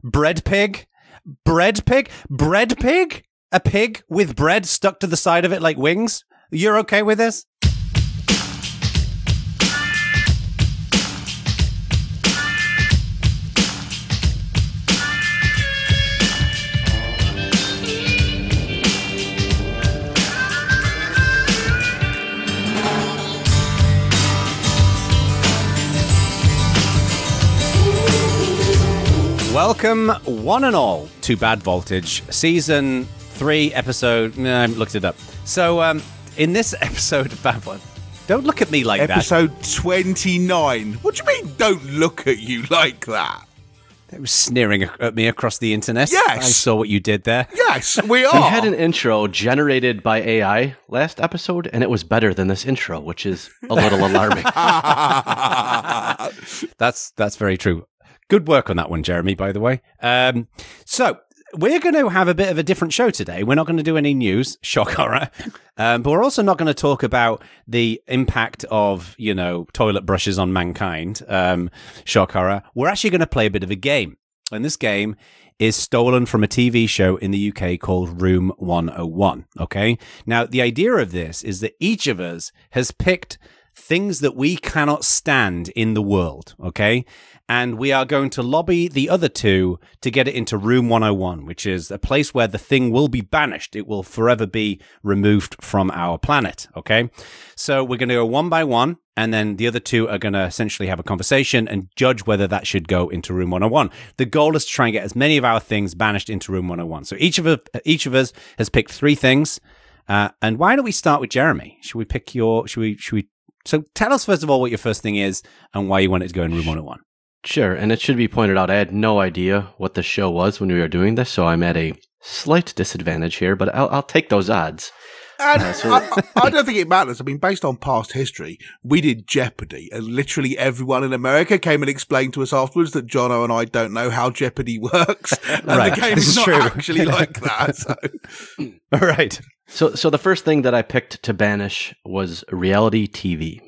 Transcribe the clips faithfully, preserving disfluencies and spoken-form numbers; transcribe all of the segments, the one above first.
Bread pig? Bread pig? Bread pig? A pig with bread stuck to the side of it like wings? You're okay with this? Welcome, one and all, to Bad Voltage, Season three, Episode... No, I looked it up. So, um, in this episode of Bad Voltage... Don't look at me like episode that. Episode twenty-nine. What do you mean, don't look at you like that? They were sneering at me across the internet. Yes. I saw what you did there. Yes, we are. We had an intro generated by A I last episode, and it was better than this intro, which is a little alarming. That's that's very true. Good work on that one, Jeremy, by the way. Um, so, we're going to have a bit of a different show today. We're not going to do any news, shock horror, um, but we're also not going to talk about the impact of, you know, toilet brushes on mankind, um, shock horror. We're actually going to play a bit of a game. And this game is stolen from a T V show in the U K called Room one oh one, okay? Now, the idea of this is that each of us has picked things that we cannot stand in the world, okay? And we are going to lobby the other two to get it into Room one oh one, which is a place where the thing will be banished. It will forever be removed from our planet, okay? So we're going to go one by one, and then the other two are going to essentially have a conversation and judge whether that should go into Room one oh one. The goal is to try and get as many of our things banished into Room one oh one. So each of us, each of us has picked three things. Uh, and why don't we start with Jeremy? Should we pick your... Should we... Should we? So tell us, first of all, what your first thing is and why you want it to go in Room one oh one. Sure, and it should be pointed out, I had no idea what the show was when we were doing this, so I'm at a slight disadvantage here, but I'll, I'll take those odds. And uh, so I, I don't think it matters. I mean, based on past history, we did Jeopardy, and literally everyone in America came and explained to us afterwards that Jono and I don't know how Jeopardy works, and right. the game This is is not true. actually like that. So. All right. So, so the first thing that I picked to banish was reality T V.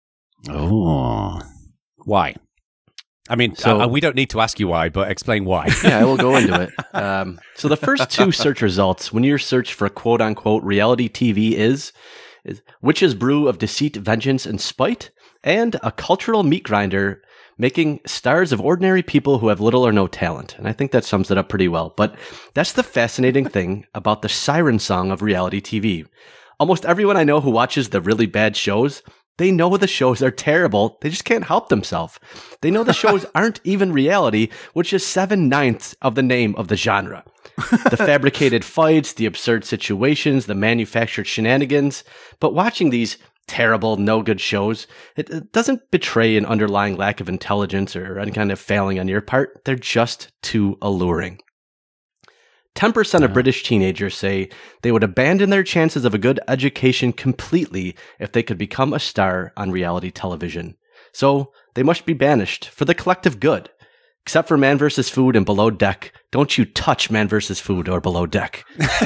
Oh. Why? I mean, So- uh, we don't need to ask you why, but explain why. Yeah, I will go into it. Um, so the first two search results, when your search for quote unquote reality T V is, is Witch's Brew of Deceit, Vengeance, and Spite, and a cultural meat grinder making stars of ordinary people who have little or no talent. And I think that sums it up pretty well. But that's the fascinating thing about the siren song of reality T V. Almost everyone I know who watches the really bad shows, they know the shows are terrible. They just can't help themselves. They know the shows aren't even reality, which is seven-ninths of the name of the genre. The fabricated fights, the absurd situations, the manufactured shenanigans. But watching these terrible, no-good shows, it, it doesn't betray an underlying lack of intelligence or any kind of failing on your part. They're just too alluring. ten percent of British teenagers say they would abandon their chances of a good education completely if they could become a star on reality television. So they must be banished for the collective good. Except for Man versus. Food and Below Deck. Don't you touch Man versus. Food or Below Deck.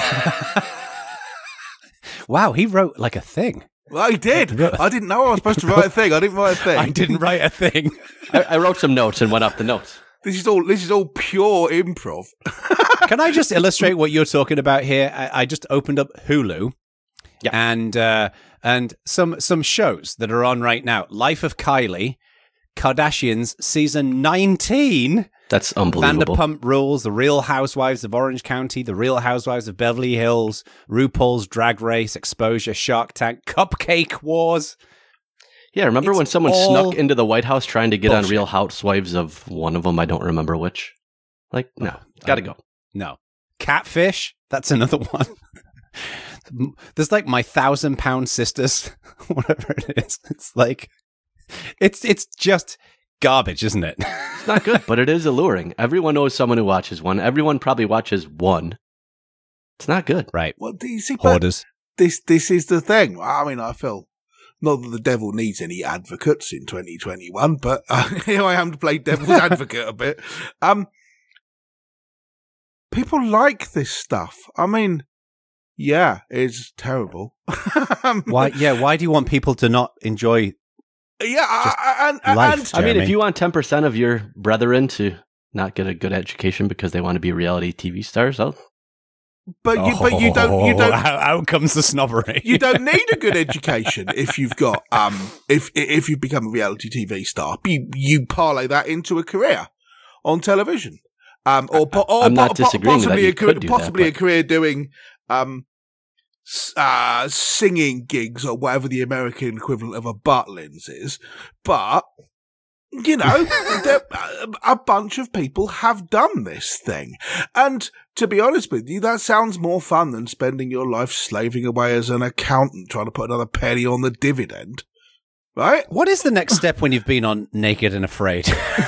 Wow, he wrote like a thing. Well, I did. I didn't know I was supposed to write a thing. I didn't write a thing. I didn't write a thing. I, I wrote some notes and went off the notes. This is all. This is all pure improv. Can I just illustrate what you're talking about here? I, I just opened up Hulu, Yeah. and uh, and some some shows that are on right now. Life of Kylie, Kardashians season nineteen, That's unbelievable. Vanderpump Rules, The Real Housewives of Orange County, The Real Housewives of Beverly Hills, RuPaul's Drag Race, Exposure, Shark Tank, Cupcake Wars. Yeah, remember It's when someone all snuck into the White House trying to get bullshit. on Real Housewives of one of them? I don't remember which. Like, no, gotta go. No. Catfish, that's another one. There's like My Thousand Pound Sisters, whatever it is. It's like, it's it's just garbage, isn't it? It's not good, but it is alluring. Everyone knows someone who watches one. Everyone probably watches one. It's not good. Right. Well, do you see? but Hoarders. This this is the thing. I mean, I feel not that the devil needs any advocates in twenty twenty-one, but uh, here I am to play devil's advocate a bit. Um, people like this stuff. I mean, yeah, it's terrible. Um, Why? Yeah. Why do you want people to not enjoy? Yeah, I- I- and, life. and I mean, Jeremy. if you want ten percent of your brethren to not get a good education because they want to be reality T V stars? Oh, But you, but you don't, you don't. Out, out comes the snobbery. You don't need a good education if you've got, um, if if you've become a reality T V star. You you parlay that into a career on television, um, or, po- or I'm not po- disagreeing possibly that you a career, could do possibly that, a career doing, um, s- uh, singing gigs or whatever the American equivalent of a Butlins is, but. You know, there, a bunch of people have done this thing. And to be honest with you, that sounds more fun than spending your life slaving away as an accountant trying to put another penny on the dividend. Right? What is the next step when you've been on Naked and Afraid?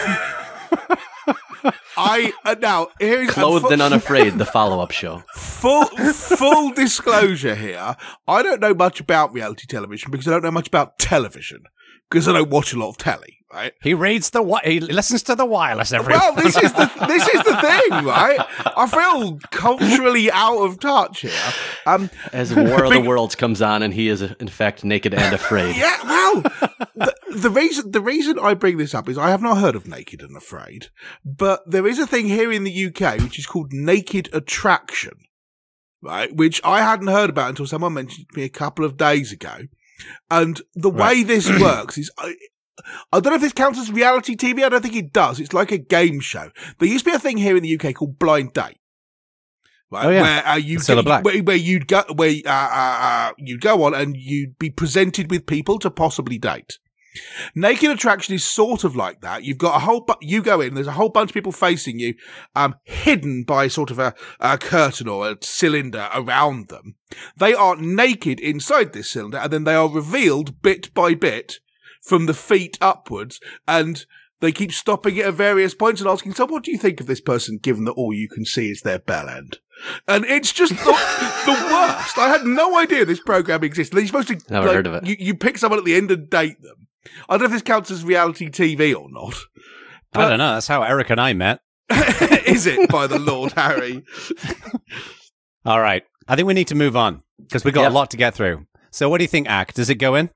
I, uh, now, here's Clothed fu- and Unafraid, the follow-up show. Full, full disclosure here. I don't know much about reality television because I don't know much about television because I don't watch a lot of telly. Right. He reads the wi- he listens to the wireless every Well, this is the this is the thing, right? I feel culturally out of touch here. Um, As War of the Worlds comes on, and he is in fact naked and afraid. yeah, well, the, the reason the reason I bring this up is I have not heard of Naked and Afraid, but there is a thing here in the U K which is called Naked Attraction, right? Which I hadn't heard about until someone mentioned it to me a couple of days ago. And the way Right. this works is. I, I don't know if this counts as reality T V. I don't think it does. It's like a game show. There used to be a thing here in the U K called Blind Date, right? Oh, yeah. Where uh, you Cilla Black. where, where you'd go, where uh, uh, uh, you'd go on and you'd be presented with people to possibly date. Naked Attraction is sort of like that. You've got a whole, bu- you go in, there's a whole bunch of people facing you, um, hidden by sort of a, a curtain or a cylinder around them. They are naked inside this cylinder, and then they are revealed bit by bit from the feet upwards, and they keep stopping it at various points and asking, so what do you think of this person, given that all you can see is their bell end? And it's just the, the worst. I had no idea this program existed. You're supposed to, Never like, heard of it. You, you pick someone at the end and date them. I don't know if this counts as reality T V or not. I don't know. That's how Eric and I met. Is it, by the Lord Harry? All right. I think we need to move on because we've got Yep. a lot to get through. So what do you think, Ack? Does it go in?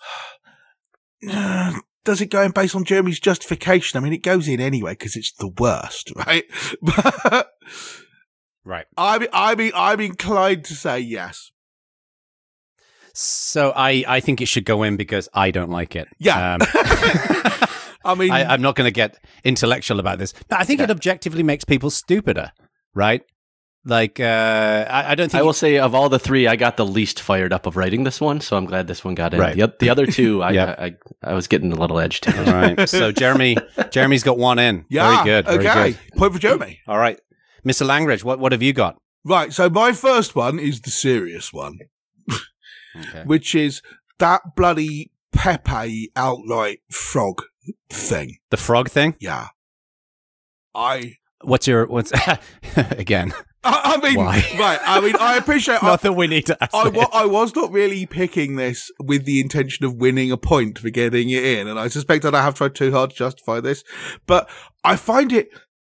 Does it go in based on Jeremy's justification? I mean, it goes in anyway because it's the worst, right? But Right. I'm, I'm, I'm inclined to say yes. So I, I think it should go in because I don't like it. Yeah. Um, I mean, I, I'm not going to get intellectual about this. No, I think it objectively makes people stupider, right? Like, uh, I, I don't think... I will say, of all the three, I got the least fired up of writing this one, so I'm glad this one got in. Right. The, oth- the other two, I, Yep. I, I I was getting a little agitated. All right. So Jeremy, Jeremy's got one in. yeah. Very good. Very okay. good. Point for Jeremy. All right. Mister Langridge, what, what have you got? Right. So my first one is the serious one, Okay. which is that bloody Pepe outright frog thing. The frog thing? Yeah. I, What's your... What's Again, I, I mean, Why? right. I mean, I appreciate, I, nothing we need to ask. I, wa- I was not really picking this with the intention of winning a point for getting it in, and I suspect that I have tried too hard to justify this, but I find it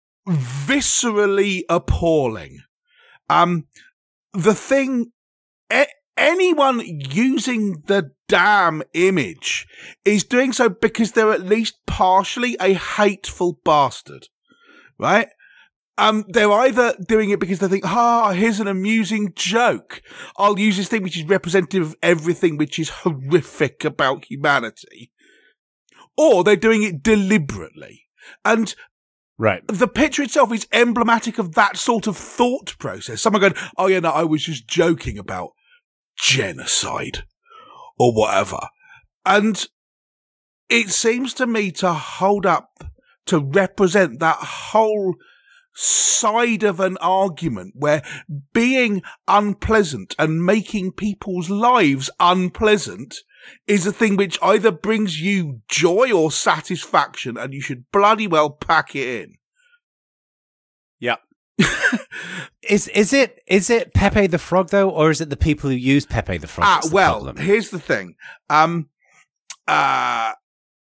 viscerally appalling. Um, the thing, a- anyone using the damn image is doing so because they're at least partially a hateful bastard, right? Um, they're either doing it because they think, ah, here's an amusing joke. I'll use this thing which is representative of everything which is horrific about humanity. Or they're doing it deliberately. And Right. the picture itself is emblematic of that sort of thought process. Someone going, oh yeah, no, I was just joking about genocide or whatever. And it seems to me to hold up, to represent that whole side of an argument where being unpleasant and making people's lives unpleasant is a thing which either brings you joy or satisfaction, and you should bloody well pack it in. Yeah. Is is it is it Pepe the Frog though, or is it the people who use Pepe the Frog? Ah, that's the well, problem? here's the thing. Um, uh,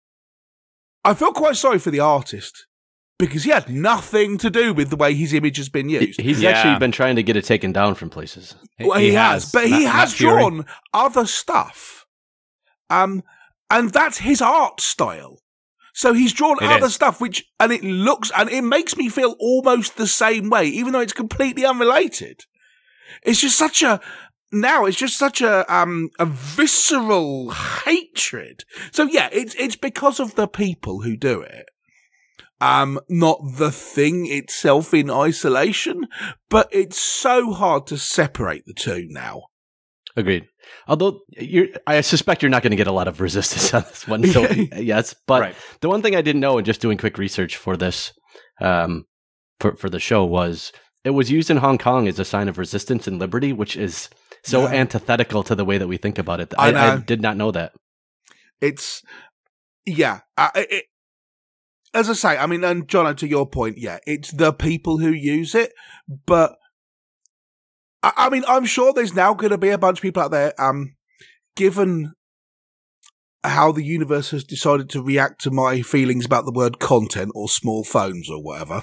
I feel quite sorry for the artist because he had nothing to do with the way his image has been He- used. He's Yeah. actually been trying to get it taken down from places. Well, he, has, but he Matt- has Matt Fury. drawn other stuff. Um, and that's his art style. So he's drawn It other is. stuff, which, and it looks, and it makes me feel almost the same way, even though it's completely unrelated. It's just such a, now it's just such a, um, a visceral hatred. So yeah, it's, it's because of the people who do it. Um, not the thing itself in isolation, but it's so hard to separate the two now. Agreed. Although you're, I suspect you're not going to get a lot of resistance on this one. So yes, but Right. the one thing I didn't know, and just doing quick research for this, um, for for the show, was it was used in Hong Kong as a sign of resistance and liberty, which is so Yeah. antithetical to the way that we think about it. I I, I know. did not know that. It's, yeah, uh, it, as I say, I mean, and Jono, to your point, yeah, it's the people who use it, but I, I mean, I'm sure there's now going to be a bunch of people out there, um, given how the universe has decided to react to my feelings about the word content or small phones or whatever,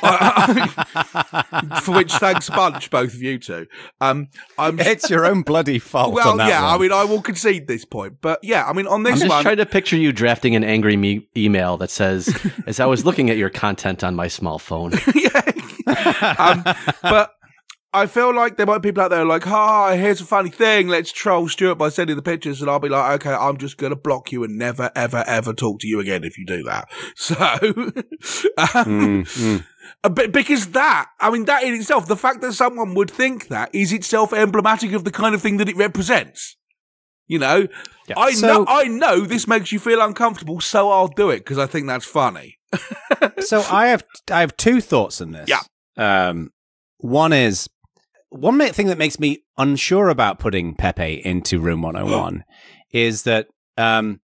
I- for which thanks a bunch, both of you two. Um, I'm It's your own bloody fault. well, on that yeah, one. I mean, I will concede this point, but yeah, I mean, on I'm this just one, trying to picture you drafting an angry me- email that says, "As I was looking at your content on my small phone." yeah. um, but I feel like there might be people out there like, ha, oh, here's a funny thing. Let's troll Stuart by sending the pictures. And I'll be like, okay, I'm just going to block you and never, ever, ever talk to you again if you do that. So, um, Mm, mm. a bit- because that, I mean, that in itself, the fact that someone would think that is itself emblematic of the kind of thing that it represents. You know, Yeah. I So- know, I know this makes you feel uncomfortable, so I'll do it because I think that's funny. So I have I have two thoughts on this. Yeah. Um, one is one ma- thing that makes me unsure about putting Pepe into Room one oh one is that um,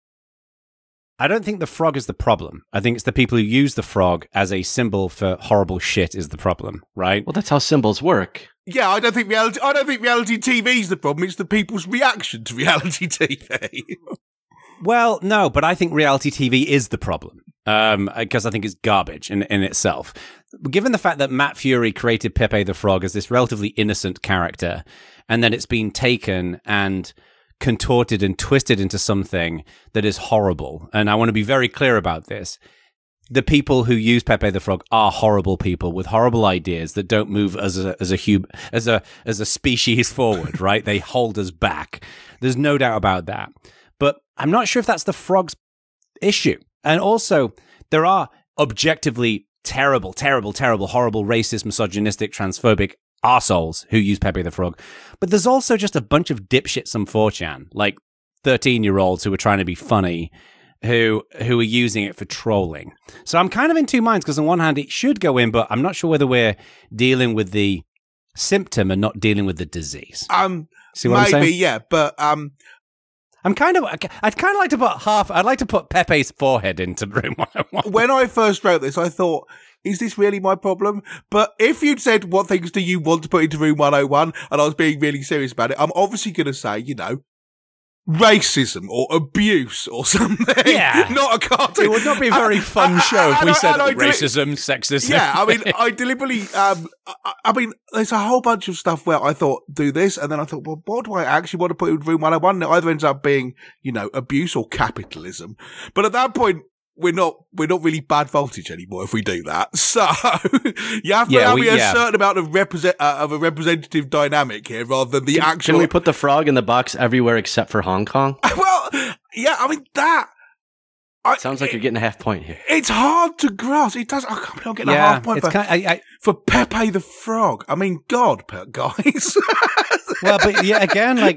I don't think the frog is the problem. I think it's the people who use the frog as a symbol for horrible shit is the problem, right? Well, that's how symbols work. Yeah, I don't think reality. I don't think reality T V is the problem. It's the people's reaction to reality T V. Well, no, but I think reality T V is the problem um, because I think it's garbage in, in itself. Given the fact that Matt Fury created Pepe the Frog as this relatively innocent character, and then it's been taken and contorted and twisted into something that is horrible, and I want to be very clear about this. The people who use Pepe the Frog are horrible people with horrible ideas that don't move as a as a hub, as a as a species forward, right? They hold us back. There's no doubt about that. But I'm not sure if that's the frog's issue. And also, there are objectively terrible, terrible, terrible, horrible, racist, misogynistic, transphobic arseholes who use Pepe the Frog. But there's also just a bunch of dipshits on four chan, like thirteen-year-olds who are trying to be funny, who who are using it for trolling. So I'm kind of in two minds, because on one hand, it should go in, but I'm not sure whether we're dealing with the symptom and not dealing with the disease. Um, See what I'm maybe, saying? yeah, but um, I'm kind of, I'd kind of like to put half, I'd like to put Pepe's forehead into Room one oh one. when I first wrote this, I thought, is this really my problem? But if you'd said, what things do you want to put into Room one oh one? And I was being really serious about it, I'm obviously going to say, you know, racism or abuse or something. Yeah. Not a cartoon. It would not be a very And- fun and- show if and we I- said and I deli- racism, sexism. Yeah, I mean, I deliberately, um, I, I mean, there's a whole bunch of stuff where I thought, do this, and then I thought, well, what do I actually want to put in Room one oh one? It either ends up being, you know, abuse or capitalism. But at that point, we're not, we're not really bad voltage anymore if we do that. So, you have to Yeah, have we- a yeah. certain amount of represent, uh, of a representative dynamic here rather than the Can, actual. can we put the frog in the box everywhere except for Hong Kong? well, yeah, I mean, that. I, Sounds like it, you're getting a half point here. It's hard to grasp. It does. I can't believe I'm getting a yeah, half point it's for, kind I, I, for Pepe the Frog. I mean, God, pe- guys. well, but yeah, again, like,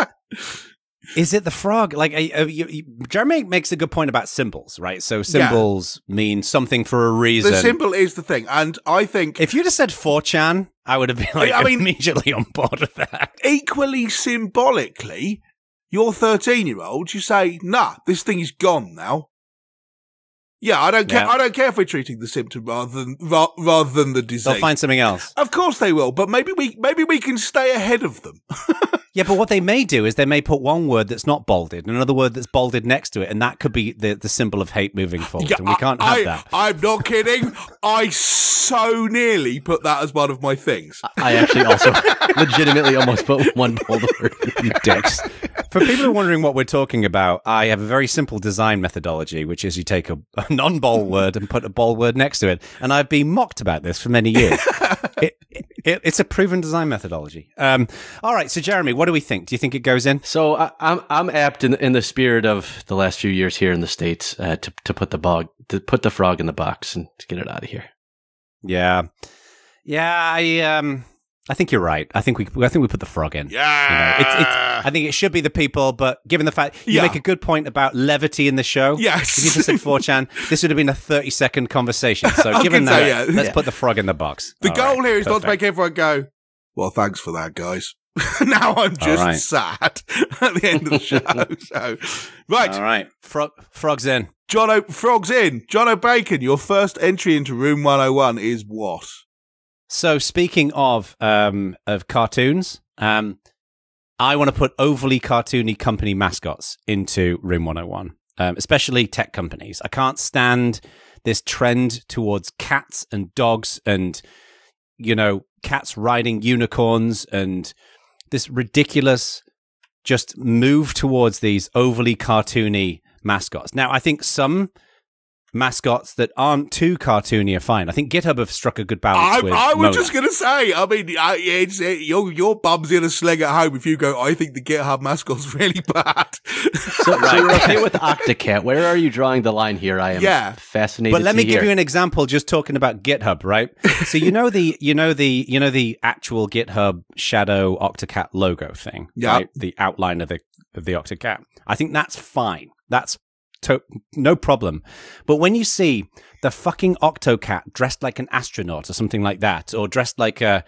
is it the frog? Like, I, I, you, you, Jeremy makes a good point about symbols, right? So symbols mean something for a reason. The symbol is the thing, and I think If you just said four chan, I would have been like I mean- immediately on board with that. equally symbolically, your thirteen-year-old, you say, "Nah, this thing is gone now." Yeah, I don't care. Yeah. I don't care if we're treating the symptom rather than ra- rather than the disease. They'll find something else. Of course they will, but maybe we maybe we can stay ahead of them. Yeah, but what they may do is they may put one word that's not bolded and another word that's bolded next to it, and that could be the, the symbol of hate moving forward, Yeah, and we can't have I, that. I'm not kidding. I so nearly put that as one of my things. I actually also legitimately almost put one bold word. You dicks. For people who are wondering what we're talking about, I have a very simple design methodology, which is you take a, a non-bold word and put a bold word next to it, and I've been mocked about this for many years. it, it, it's a proven design methodology. Um, all right, so Jeremy, what do we think? Do you think it goes in? So I, I'm I'm apt in in the spirit of the last few years here in the States uh, to to put the bog to put the frog in the box and to get it out of here. Yeah, yeah. I um, I think you're right. I think we I think we put the frog in. Yeah. You know, it's, it's, I think it should be the people, but given the fact you Yeah. make a good point about levity in the show. Yes. If you just said four chan, this would have been a thirty second conversation. So I given can say, that, yeah. let's Yeah. put the frog in the box. The All goal right, here is not to perfect. make everyone go, well, thanks for that, guys. Now I'm just right. sad at the end of the show. So, right, All right, Frog, frog's in. John o- Frog's in. John O'Bacon, your first entry into Room one oh one is what? So speaking of um, of cartoons, um, I want to put overly cartoony company mascots into Room one oh one, um, especially tech companies. I can't stand this trend towards cats and dogs and, you know, cats riding unicorns and this ridiculous just move towards these overly cartoony mascots. Now, I think some mascots that aren't too cartoony are fine. I think GitHub have struck a good balance I, with I was Mona. just going to say, I mean, I, it's, it, your, your bum's in a sling at home if you go, I think the GitHub mascot's really bad. So, so you're okay with Octocat? Where are you drawing the line here? I am Yeah. fascinated. But let to me hear. give you an example. Just talking about GitHub, right? So you know the you know the you know the actual GitHub Shadow Octocat logo thing, Yeah. right? The outline of the of the Octocat. I think that's fine. That's to- no problem. But when you see the fucking Octocat dressed like an astronaut or something like that, or dressed like a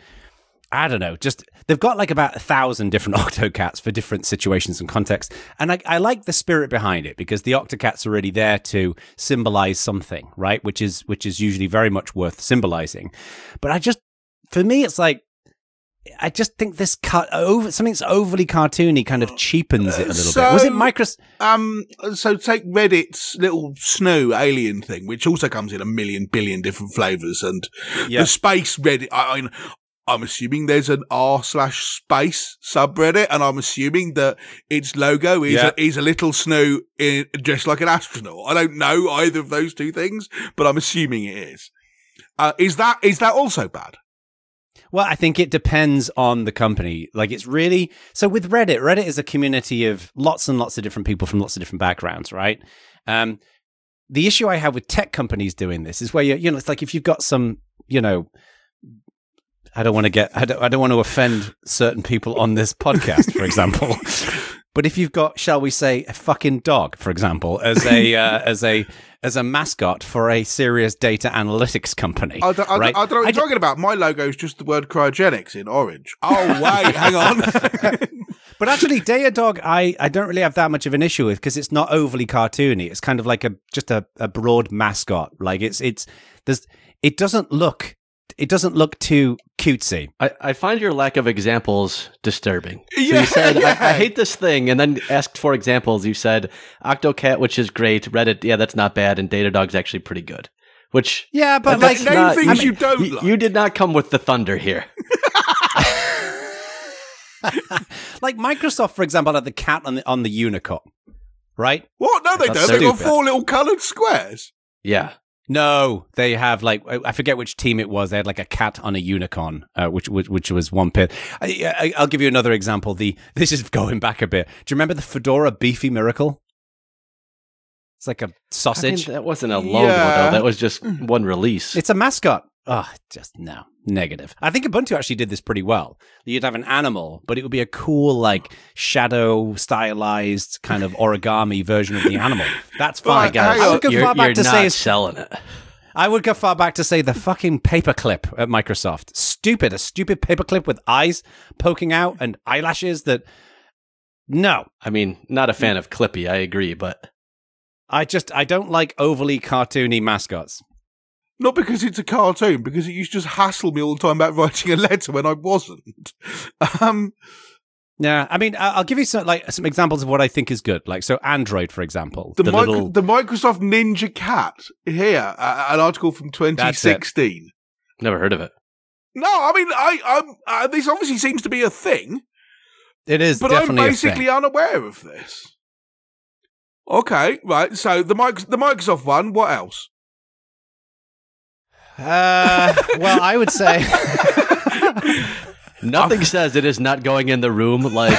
I don't know, just they've got like about a thousand different Octocats for different situations and contexts. And I, I like the spirit behind it because the Octocat's already there to symbolize something, right? Which is which is usually very much worth symbolizing. But I just, for me, it's like, I just think this cut over something that's overly cartoony kind of cheapens it a little So- bit. Was it Microsoft? Um, so take Reddit's little Snoo alien thing, which also comes in a million billion different flavors, and Yeah. the space Reddit. I, I, I'm assuming there's an r slash space subreddit, and I'm assuming that its logo is Yeah. a, is a little Snoo in, dressed like an astronaut. I don't know either of those two things, but I'm assuming it is. Uh, is that is that also bad? Well, I think it depends on the company. Like, it's really so with Reddit. Reddit is a community of lots and lots of different people from lots of different backgrounds, right? Um, the issue I have with tech companies doing this is where you, you know, it's like if you've got some, you know, I don't want to get, I don't, I don't want to offend certain people on this podcast, for example. But if you've got, shall we say, a fucking dog, for example, as a uh, as a as a mascot for a serious data analytics company, I don't, I, right? don't, I don't know what I you're ju- talking about. My logo is just the word cryogenics in orange. Oh, wait, hang on. But actually, Datadog, I, I don't really have that much of an issue with because it's not overly cartoony. It's kind of like a just a, a broad mascot. Like it's it's there's it doesn't look it doesn't look too cutesy. I, I find your lack of examples disturbing. So Yeah, you said, yeah. I, I hate this thing, and then asked for examples. You said, Octocat, which is great. Reddit, yeah, that's not bad. And Datadog's actually pretty good. Which, Yeah, but that's like name not- things I mean, you don't y- like. You did not come with the thunder here. like Microsoft, for example, had the cat on the on the unicorn, right? What? No, they That's don't. They've got stupid. four little coloured squares. Yeah. No, they have like I I forget which team it was. They had like a cat on a unicorn, uh, which, which which was one pit. I, I, I'll give you another example. The this is going back a bit. Do you remember the Fedora Beefy Miracle? It's like a I mean, sausage. that wasn't a logo, Yeah. though. That was just one release. It's a mascot. Oh, just no. Negative. I think Ubuntu actually did this pretty well. You'd have an animal, but it would be a cool, like, shadow stylized kind of origami version of the animal. That's fine. But, hang I on, would go you're far back you're to not say selling it. I would go far back to say the fucking paperclip at Microsoft. Stupid. A stupid paperclip with eyes poking out and eyelashes that no. I mean, not a fan of Clippy, I agree, but I just I don't like overly cartoony mascots. Not because it's a cartoon, because it used to just hassle me all the time about writing a letter when I wasn't. Um, Yeah, I mean, I- I'll give you some like some examples of what I think is good. Like, so Android, for example, The, the mic- little the Microsoft Ninja Cat here, uh, an article from twenty sixteen. Never heard of it. No, I mean, I, I'm, uh, this obviously seems to be a thing, it is, but I'm definitely basically a thing. unaware of this. Okay, right. So the mic- the Microsoft one. What else? Uh, well, I would say. Nothing says it is not going in the room like.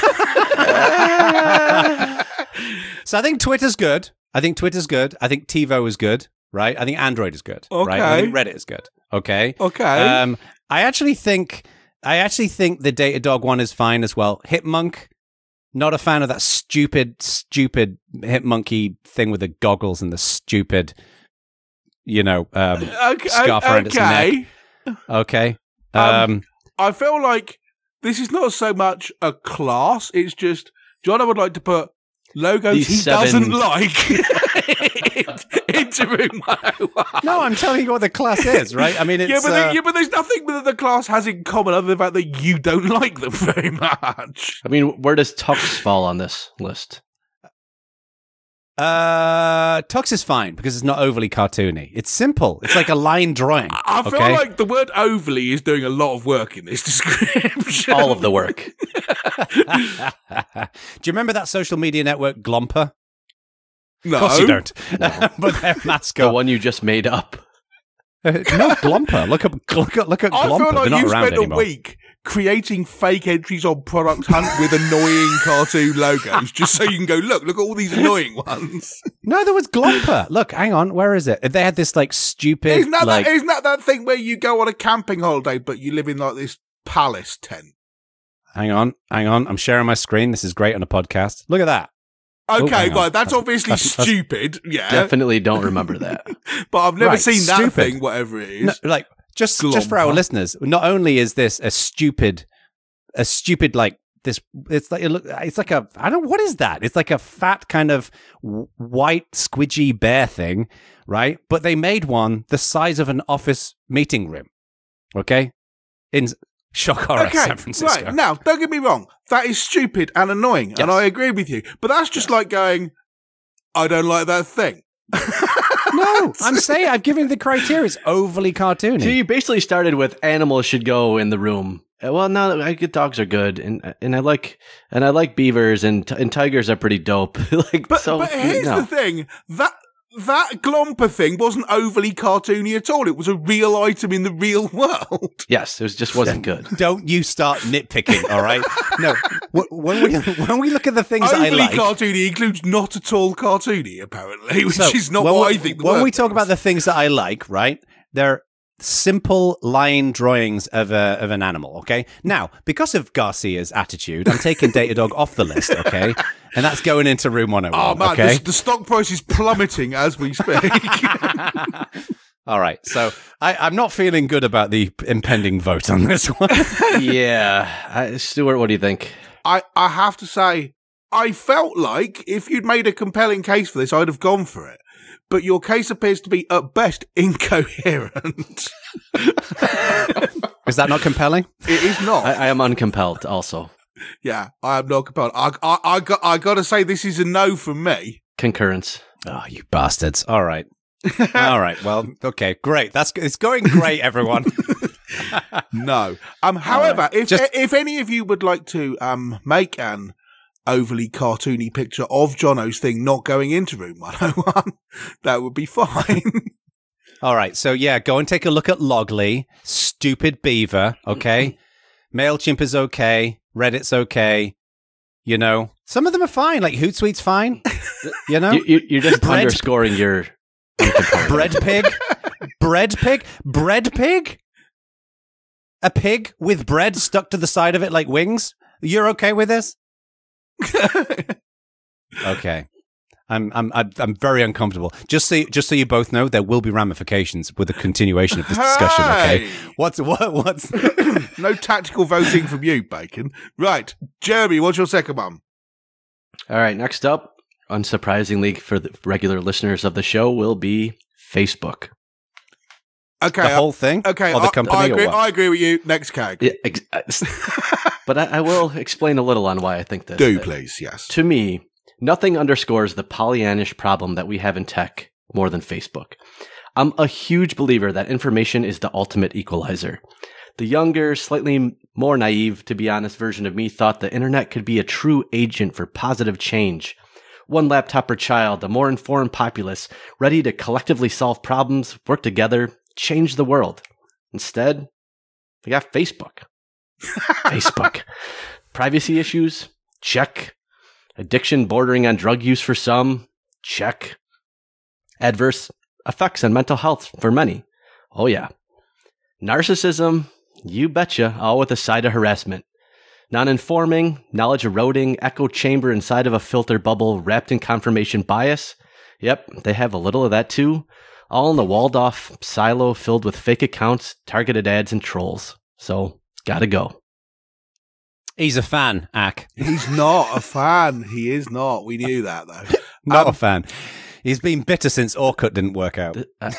So I think Twitter's good. I think Twitter's good. I think TiVo is good. Right. I think Android is good. Right. I think Reddit is good. Okay. Okay. Um, I actually think I actually think the Datadog one is fine as well. Hitmonk, not a fan of that stupid, stupid Hitmonkey thing with the goggles and the stupid, you know, um, okay. scarf around its okay. neck. Okay. Um, Um, I feel like this is not so much a class. It's just John would like to put logos These he seven- doesn't like into Room one oh one. no, I'm telling you what the class is, right? I mean, it's yeah, but, uh, the, yeah, but there's nothing that the class has in common other than the fact that you don't like them very much. I mean, where does Tux fall on this list? uh, Tux is fine because it's not overly cartoony. It's simple. It's like a line drawing. I feel okay? like the word overly is doing a lot of work in this description. All of the work. Do you remember that social media network Glomper? No. Of course you don't. No. But their The mascot. one you just made up. Uh, no, Glomper. Look up, look at, look at I Glomper. feel They're like not you around spent anymore. a week creating fake entries on Product Hunt with annoying cartoon logos just so you can go, look, look at all these annoying ones. No, there was Glomper. Look, hang on. Where is it? They had this like stupid. Isn't that, like, that, isn't that that thing where you go on a camping holiday but you live in like this palace tent? Hang on, hang on. I'm sharing my screen. This is great on a podcast. Look at that. Oh, Okay, hang on. right, that's, That's- obviously that's- that's- stupid, yeah. Definitely don't remember that. But I've never Right, seen that stupid. thing, whatever it is. No, like just just for our Glomper. listeners, not only is this a stupid, a stupid like this. It's like it look. It's like a. I don't. What is that? It's like a fat kind of w- white squidgy bear thing, right? But they made one the size of an office meeting room. Okay, in shock horror, Okay, San Francisco. right. Now, don't get me wrong. That is stupid and annoying, Yes. and I agree with you. But that's just like going, I don't like that thing. No, I'm saying I've given the criteria. It's overly cartoony. So you basically started with animals should go in the room. Uh, Well, no, I get dogs are good, and and I like and I like beavers, and and tigers are pretty dope. like, But, so but here's no. the thing. That that Glomper thing wasn't overly cartoony at all. It was a real item in the real world. Yes, it was, just wasn't good. Don't you start nitpicking, all right? No, wh- when we when we look at the things that I Overly like, cartoony includes not at all cartoony, apparently, which so is not when what we, I think. The when word we talk is. about the things that I like, right? They're simple line drawings of a of an animal. Okay, now because of Garcia's attitude, I'm taking Datadog off the list. Okay, and that's going into Room one oh one. Oh man, okay, this, the stock price is plummeting as we speak. all right. So I, I'm not feeling good about the impending vote on this one. yeah, I, Stuart, what do you think? I, I have to say, I felt like if you'd made a compelling case for this, I'd have gone for it. But your case appears to be, at best, incoherent. Is that not compelling? It is not. I, I am uncompelled. Also, yeah, I am not compelled. I, I, I, got, I got to say, this is a no from me. concurrence. Oh, you bastards! All right. All right. Well, okay, great. That's it's going great, everyone. No. Um. However, right. if Just- if any of you would like to um make an overly cartoony picture of Jono's thing not going into Room one oh one, that would be fine. All right. So yeah, go and take a look at Loggly. Stupid Beaver. Okay. Mailchimp is okay. Reddit's okay. You know, some of them are fine. Like Hootsuite's fine. You know, You, you, you're just Bread- underscoring your uncompelled. bread pig, bread pig, bread pig. A pig with bread stuck to the side of it like wings. You're okay with this? Okay. I'm I'm I'm I'm very uncomfortable. Just so just so you both know, there will be ramifications with the continuation of this discussion. Okay. Hey! What's what what's No tactical voting from you, Bacon. Right. Jeremy, what's your second one? All right, next up, unsurprisingly for the regular listeners of the show, will be Facebook. Okay. the uh, whole thing? okay. Or the I- company I, or agree, what? I agree with you. Next category. Yeah, ex- But I, I will explain a little on why I think this. Do Uh, please, yes. To me, nothing underscores the Pollyannish problem that we have in tech more than Facebook. I'm a huge believer that information is the ultimate equalizer. The younger, slightly more naive, to be honest, version of me thought the internet could be a true agent for positive change. One laptop per child, a more informed populace, ready to collectively solve problems, work together, change the world. Instead, we got Facebook. Facebook. Privacy issues? Check. Addiction bordering on drug use for some? Check. Adverse effects on mental health for many? Oh yeah. Narcissism? You betcha, all with a side of harassment. Non-informing, knowledge eroding, echo chamber inside of a filter bubble wrapped in confirmation bias? Yep, they have a little of that too. All in the walled-off silo filled with fake accounts, targeted ads, and trolls. So, gotta go. He's a fan, Ack. He's not a fan. He is not. We knew that, though. Not Um, a fan. He's been bitter since Orkut didn't work out.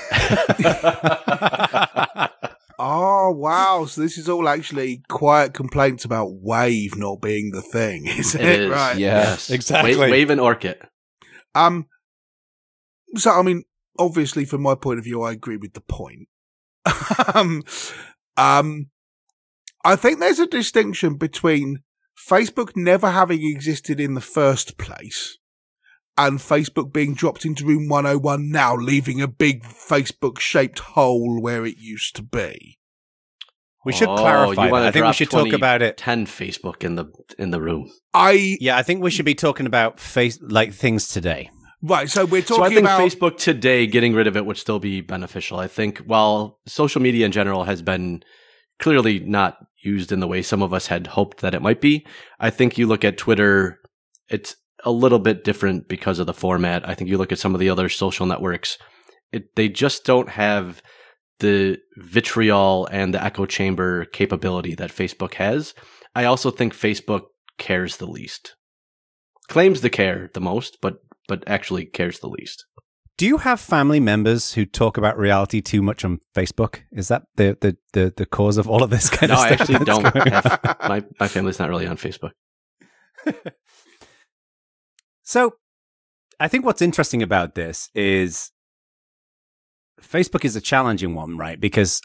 Oh, wow. So this is all actually quiet complaints about Wave not being the thing, isn't it? It is, Right. yes. Exactly. Wave, Wave and Orchid. Um, so, I mean, obviously, from my point of view, I agree with the point. um, um, I think there's a distinction between Facebook never having existed in the first place and Facebook being dropped into room one oh one now, leaving a big Facebook-shaped hole where it used to be. We should Oh, clarify you that. wanna I think we drop should talk about it. ten Facebook in the in the room. I Yeah, I think we should be talking about face like things today. Right, so we're talking So I think about... Facebook today, getting rid of it would still be beneficial. I think while social media in general has been clearly not used in the way some of us had hoped that it might be, I think you look at Twitter, it's a little bit different because of the format. I think you look at some of the other social networks, it, they just don't have the vitriol and the echo chamber capability that Facebook has. I also think Facebook cares the least. Claims to care the most, but but actually cares the least. Do you have family members who talk about reality too much on Facebook? Is that the the the, the cause of all of this kind No, of I stuff? actually that's don't going on? have, my, my family's not really on Facebook. So, I think what's interesting about this is Facebook is a challenging one, right? Because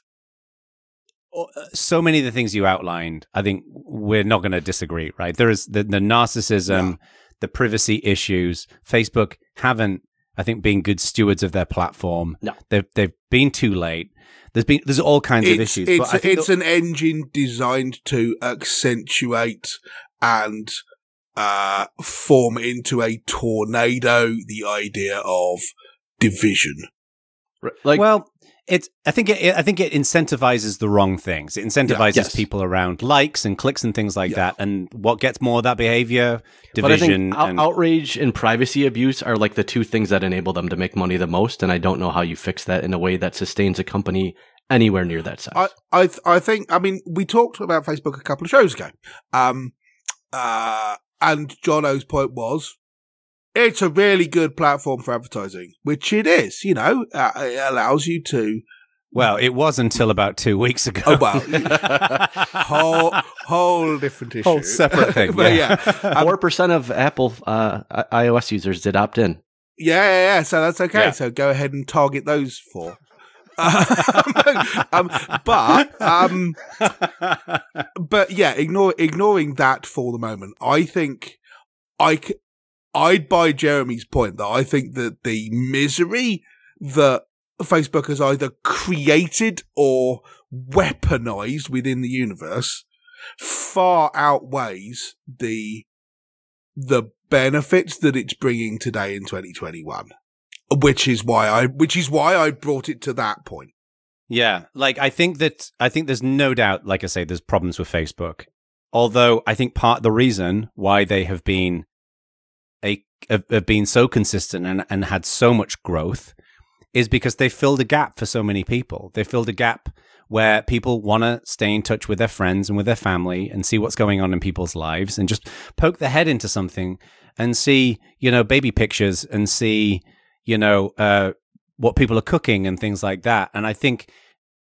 so many of the things you outlined, I think we're not going to disagree, right? There is the, the narcissism, yeah. the privacy issues. Facebook haven't, I think, been good stewards of their platform. No, they've they've been too late. There's been there's all kinds it's, of issues. It's, but I think it's the- an engine designed to accentuate and uh, form into a tornado the idea of division. like well, it's. I think it. I think it incentivizes the wrong things. It incentivizes yes. people around likes and clicks and things like Yeah. that. And what gets more of that behavior? But I Division. think out- and, outrage and privacy abuse are like the two things that enable them to make money the most. And I don't know how you fix that in a way that sustains a company anywhere near that size. I, I, th- I think, I mean, we talked about Facebook a couple of shows ago. Um, uh, and Jono's point was, it's a really good platform for advertising, which it is, you know, uh, it allows you to. well, it was until about two weeks ago. Oh, well, whole, whole different issue. Whole separate thing. But yeah. yeah. Um, Four percent of Apple uh, I- iOS users did opt in. Yeah, yeah, yeah. So that's okay. Yeah. So go ahead and target those four. um, but um, but yeah, ignore ignoring that for the moment. I think I c- I'd buy Jeremy's point that I think that the misery that Facebook has either created or weaponized within the universe far outweighs the the benefits that it's bringing today in twenty twenty-one. Which is why I, which is why I brought it to that point. Yeah, like I think that I think there's no doubt. Like I say, there's problems with Facebook. Although I think part of the reason why they have been a have, have been so consistent and, and had so much growth is because they filled a gap for so many people. They filled a gap where people want to stay in touch with their friends and with their family and see what's going on in people's lives and just poke their head into something and see, you know, baby pictures and see, you know, uh, what people are cooking and things like that. And I think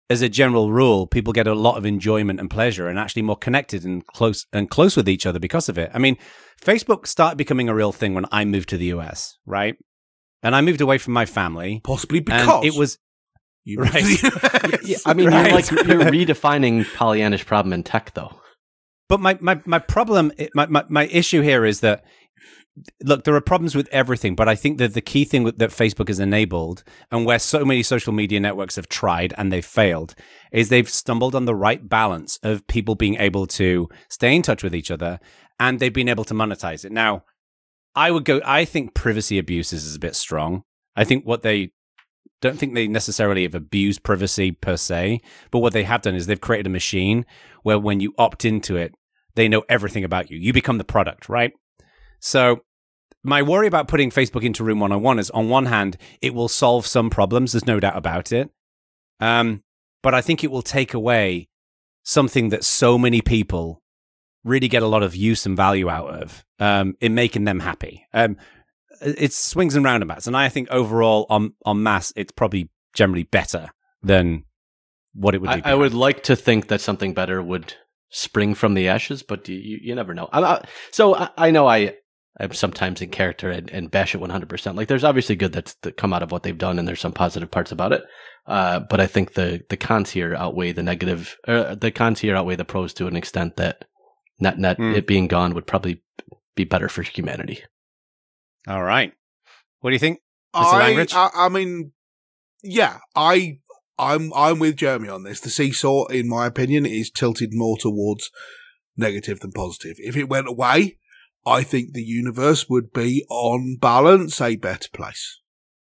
as a general rule, people get a lot of enjoyment and pleasure and actually more connected and close and close with each other because of it. I mean, Facebook started becoming a real thing when I moved to the U S, right? And I moved away from my family. Possibly because and it was you right. yeah, yeah, I mean, right. you're like you're redefining Pollyannish problem in tech, though. But my my my problem, my, my my issue here is that, look, there are problems with everything, but I think that the key thing that Facebook has enabled, and where so many social media networks have tried and they've failed, is they've stumbled on the right balance of people being able to stay in touch with each other, and they've been able to monetize it. Now, I would go, I think privacy abuses is a bit strong. I think what they, don't think they necessarily have abused privacy per se, but what they have done is they've created a machine where when you opt into it, they know everything about you. You become the product, right? So my worry about putting Facebook into Room one oh one is, on one hand, it will solve some problems. There's no doubt about it. Um, but I think it will take away something that so many people really get a lot of use and value out of, um, in making them happy. Um, it's swings and roundabouts. And I think overall, on, on mass, it's probably generally better than what it would be. I, I would like to think that something better would spring from the ashes, but you, you never know. I, I, so I, I know I... I'm sometimes in character and, and bash it one hundred percent. Like, there's obviously good that's that come out of what they've done, and there's some positive parts about it. Uh, but I think the the cons here outweigh the negative. Uh, the cons here outweigh the pros to an extent that net net mm. it being gone would probably be better for humanity. All right, what do you think, Mister I, Langridge? I, I mean, yeah, I I'm I'm with Jeremy on this. The seesaw, in my opinion, is tilted more towards negative than positive. If it went away, I think the universe would be, on balance, a better place.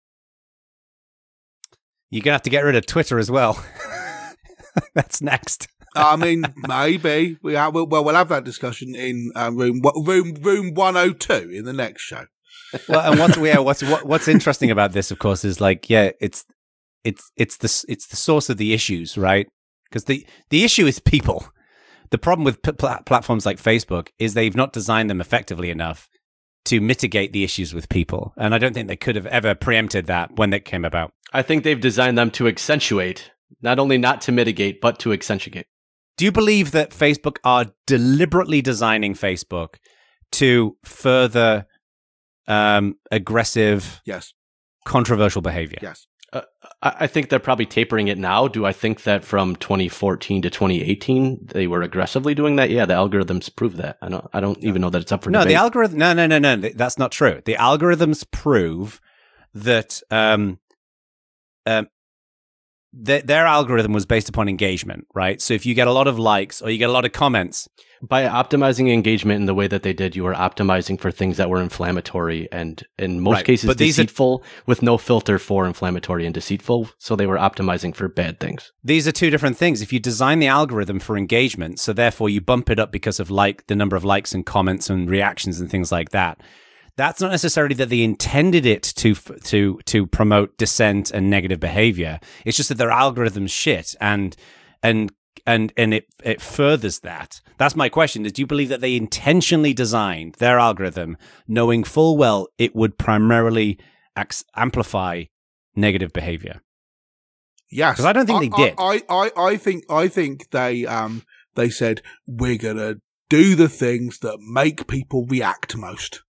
You're going to have to get rid of Twitter as well. That's next. I mean, maybe. We have, well, we'll have that discussion in um, room room room one oh two in the next show. Well, and what's yeah, what's what, what's interesting about this, of course, is like, yeah, it's it's it's the it's the source of the issues, right? Because the the issue is people. The problem with p- pl- platforms like Facebook is they've not designed them effectively enough to mitigate the issues with people. And I don't think they could have ever preempted that when they came about. I think they've designed them to accentuate, not only not to mitigate, but to accentuate. Do you believe that Facebook are deliberately designing Facebook to further um, aggressive, yes, controversial behavior? Yes. Uh, I think they're probably tapering it now. Do I think that from twenty fourteen to twenty eighteen they were aggressively doing that? Yeah, the algorithms prove that. I don't. I don't even know that it's up for no. debate. The algorithm. No, no, no, no. That's not true. The algorithms prove that um, um, th- their algorithm was based upon engagement, right? So if you get a lot of likes or you get a lot of comments, by optimizing engagement in the way that they did, you were optimizing for things that were inflammatory and, in most right. cases, but deceitful, are, with no filter for inflammatory and deceitful. So they were optimizing for bad things. These are two different things. If you design the algorithm for engagement, so therefore you bump it up because of like the number of likes and comments and reactions and things like that, that's not necessarily that they intended it to to to promote dissent and negative behavior. It's just that their algorithm's shit, and and and and it it furthers that. That's my question: is do you believe that they intentionally designed their algorithm knowing full well it would primarily ex- amplify negative behavior? Yes, because I don't think I, they did. I, I, I think I think they um they said we're gonna do the things that make people react most.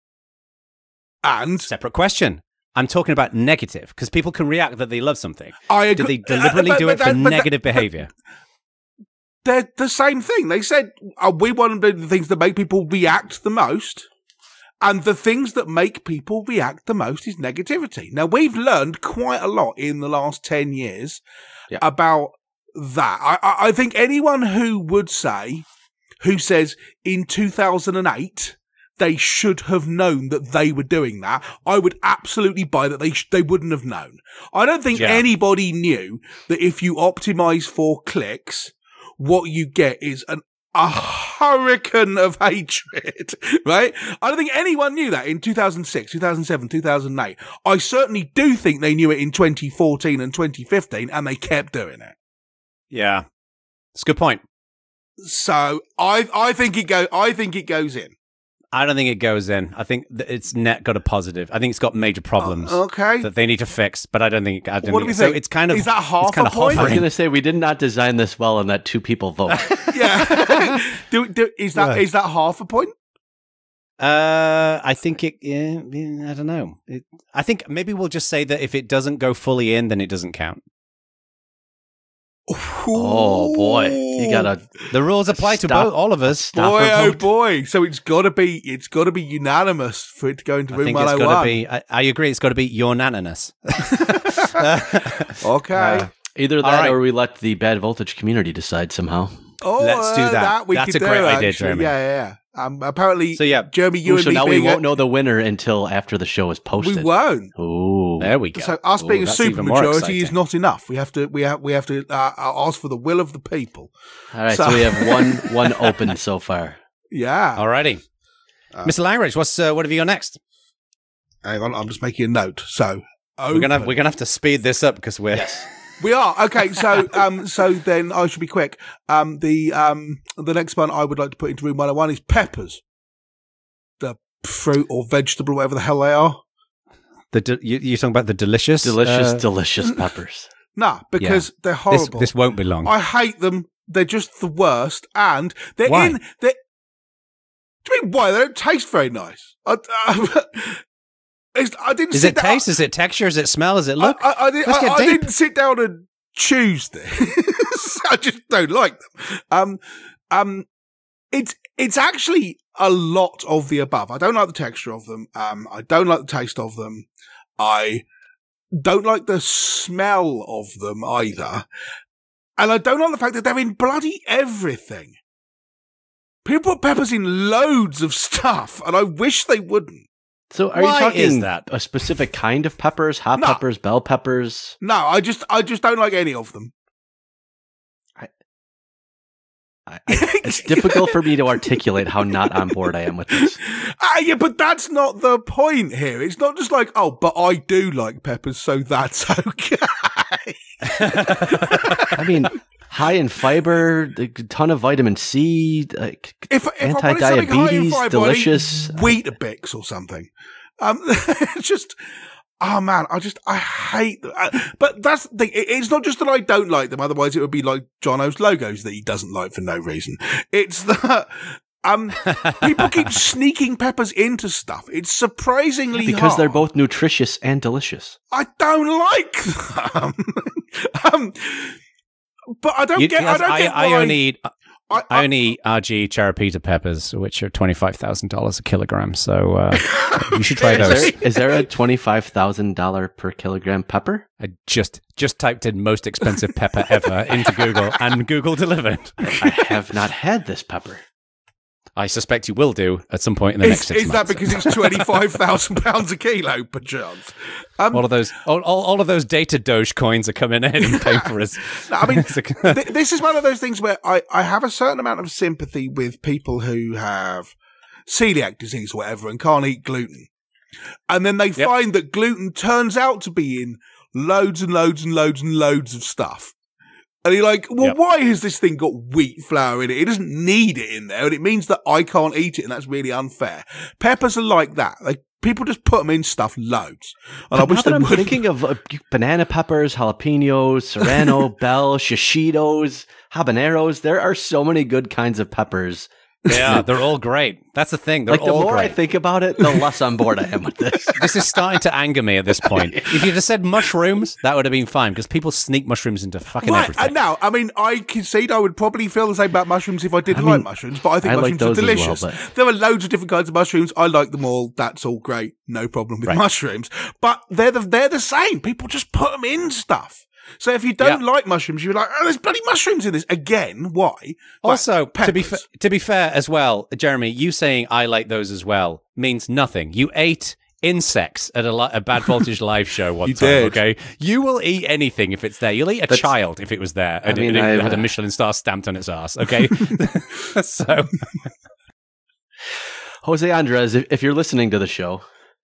And separate question. I'm talking about negative, because people can react that they love something. I agree. Did they deliberately uh, but, do but, it for but, negative but, behavior? They're the same thing. They said uh, we want to do the things that make people react the most, and the things that make people react the most is negativity. Now, we've learned quite a lot in the last ten years yeah. about that. I, I, I think anyone who would say, who says in two thousand eight, they should have known that they were doing that, I would absolutely buy that they sh- they wouldn't have known. I don't think yeah. anybody knew that if you optimize for clicks, what you get is an a hurricane of hatred, right? I don't think anyone knew that in two thousand six, two thousand seven, two thousand eight. I certainly do think they knew it in twenty fourteen and twenty fifteen, and they kept doing it. Yeah, it's a good point. So I I think it go I think it goes in. I don't think it goes in. I think that it's net got a positive. I think it's got major problems Uh, okay. that they need to fix, but I don't think. I don't What do think we so. think? It's kind of Is that half it's kind a of point? I was hovering. going to say we did not design this well and let two people vote. Yeah. do, do, is that Yeah. is that half a point? Uh, I think it. Yeah, yeah, I don't know. It, I think maybe we'll just say that if it doesn't go fully in, then it doesn't count. Oh boy, you gotta The rules apply to Stop. both all of us. Stop Boy, or oh vote. boy! So it's got to be it's got to be unanimous for it to go into I room think one it's oh got to one. be. I, I agree. It's got to be unanimous. Okay. Uh, either All that right. or we let the bad voltage community decide somehow. oh, let's do uh, that. we That's could a great do, idea, actually. Jeremy. Yeah, yeah, yeah. Um, apparently, So yeah, Jeremy, you Ooh, and so me now we being won't a- know the winner until after the show is posted. we won't. Ooh. there we go. So us Ooh, being a that's even more supermajority is exciting. not enough. We have to we have we have to uh, ask for the will of the people. All right, So- so, we have one one open so far. Yeah. Alrighty, Uh, Mister Langridge, what's uh, what have you got next? Hang on, I'm just making a note. So We're gonna have, open. we're gonna have to speed this up because we're We are okay. So, um, so then I should be quick. Um, the um, the next one I would like to put into room one oh one is peppers, the fruit or vegetable, whatever the hell they are. the de- you, you're talking about the delicious, Delicious, uh, delicious peppers. Nah, because they're this, horrible. this won't be long. I hate them. They're just the worst, and they're Why? in. They're, do you mean why? They don't taste very nice. I, uh, it's, I didn't. Is sit it down- taste? Is it texture? Is it smell? Is it look? I, I, I, did, Let's I, get I deep. didn't sit down and choose this. I just don't like them. Um, um, it's it's actually a lot of the above. I don't like the texture of them. Um, I don't like the taste of them. I don't like the smell of them either. And I don't like the fact that they're in bloody everything. People put peppers in loads of stuff, and I wish they wouldn't. So are Why you talking is that? a specific kind of peppers, hot No. peppers, bell peppers? No, I just, I just don't like any of them. I, I, it's difficult for me to articulate how not on board I am with this. Ah, yeah, but that's not the point here. It's not just like, oh, but I do like peppers, so that's okay. I mean, high in fiber, a ton of vitamin C, like If, if I wanted something high in anti-diabetes, fibre, I'd delicious. eat Weetabix or something. Um, just, oh man, I just, I hate them. Uh, But that's the thing. It- It's not just that I don't like them. Otherwise it would be like Jono's logos that he doesn't like for no reason. It's that, um, people keep sneaking peppers into stuff. It's surprisingly Because they're hard. both nutritious and delicious. I don't like them. um, but I don't You- get, I don't I, get I why- only eat. I, I only eat R G Charapita peppers, which are twenty five thousand dollars a kilogram. So uh, you should try Is those. there, is there a twenty-five thousand dollars per kilogram pepper? I just just typed in most expensive pepper ever into Google, and Google delivered. I have not had this pepper. I suspect you will do at some point in the Is, next six is that months. because it's twenty-five thousand pounds a kilo, perchance? Um, all of those, all, all, all of those data Doge coins are coming in and paying for us. No, I mean, th- this is one of those things where I, I have a certain amount of sympathy with people who have celiac disease or whatever and can't eat gluten. And then they Yep. find that gluten turns out to be in loads and loads and loads and loads of stuff. And you're like, well, Yep. why has this thing got wheat flour in it? It doesn't need it in there. And it means that I can't eat it. And that's really unfair. Peppers are like that. Like, people just put them in stuff loads. And I But wish now they that I'm would. thinking of uh, banana peppers, jalapenos, serrano, bell, shishitos, habaneros, there are so many good kinds of peppers. Yeah, they're all great. That's the thing. They're Like the all more I great. think about it, the less on board I am with this. This is starting to anger me at this point. If you'd have said mushrooms, that would have been fine because people sneak mushrooms into fucking Right, everything. and now, I mean, I concede I would probably feel the same about mushrooms if I didn't I mean, like mushrooms, but I think I like mushrooms are those as well, delicious. but- There are loads of different kinds of mushrooms. I like them all. That's all great. No problem with Right. mushrooms. But they're the, they're the same. People just put them in stuff. So if you don't Yeah. like mushrooms, you're like, oh, there's bloody mushrooms in this. Again, why? Right, Also, to be fa- peppers. to be fair as well, Jeremy, you saying I like those as well means nothing. You ate insects at a, li- a Bad Voltage live show one You time. did. Okay, you will eat anything if it's there. You'll eat a That's- child if it was there and, I mean, it, and it I've, had a uh, Michelin star stamped on its ass. Okay, so Jose Andres, if, if you're listening to the show,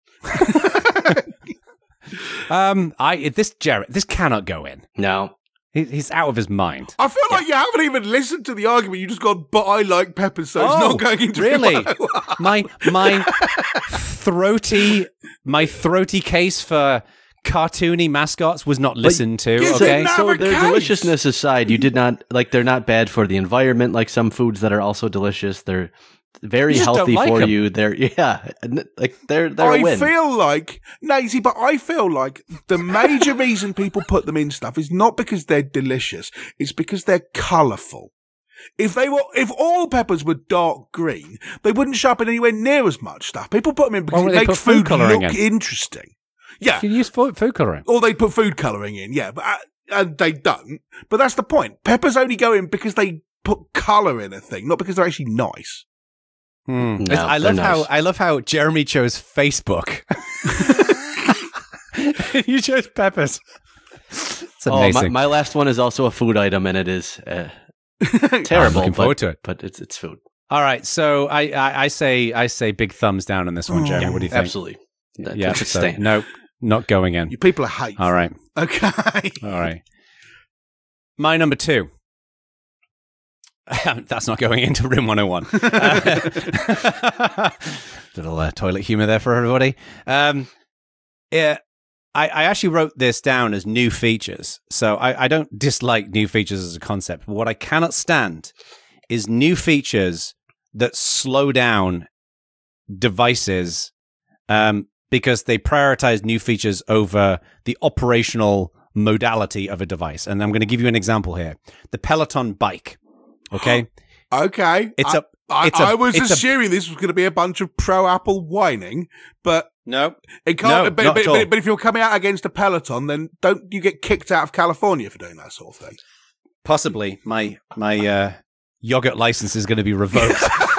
um, I this Jared, this cannot go in. no. He, he's out of his mind. I feel yeah. like you haven't even listened to the argument. You just gone, but I like peppers, so it's oh, not going into really. my my my throaty my throaty case for cartoony mascots was not listened to. Is Okay, it So never their case? deliciousness aside, you did not like. They're not bad for the environment, like some foods that are also delicious. They're very You just don't healthy like for 'em. you. They're yeah, n- like they're they're I a win. feel like, Nazy, but I feel like the major reason people put them in stuff is not because they're delicious. It's because they're colourful. If they were, if all peppers were dark green, they wouldn't show up in anywhere near as much stuff. People put them in because Why it would they makes put food food colouring look in? interesting. Yeah. you can use food, food coloring. Or they put food colouring in, yeah, but uh, and they don't. But that's the point. Peppers only go in because they put colour in a thing, not because they're actually nice. Hmm. No, I they're love how nice. I love how Jeremy chose Facebook. You chose peppers. It's Oh, amazing. my, my last one is also a food item, and it is uh, I'm terrible. looking but, forward to it. but it's it's food. All right, so I, I, I say I say big thumbs down on this one, Jeremy. Oh, What do you think? Absolutely. That- Yeah, that's a so, stand. no, not going in. You people are hate. All right, Okay. all right. My number two. That's not going into Room one oh one. Uh, little uh, toilet humor there for everybody. Um, yeah, I, I actually wrote this down as new features. So I, I don't dislike new features as a concept. But what I cannot stand is new features that slow down devices um, because they prioritize new features over the operational modality of a device. And I'm going to give you an example here. The Peloton bike. Okay, Okay. it's I, a. I, it's a- I was it's a- assuming this was going to be a bunch of pro Apple whining, but No, it can't. No, but, not but, at all. but, but if you're coming out against a Peloton, then don't you get kicked out of California for doing that sort of thing? possibly my my uh, yogurt license is going to be revoked.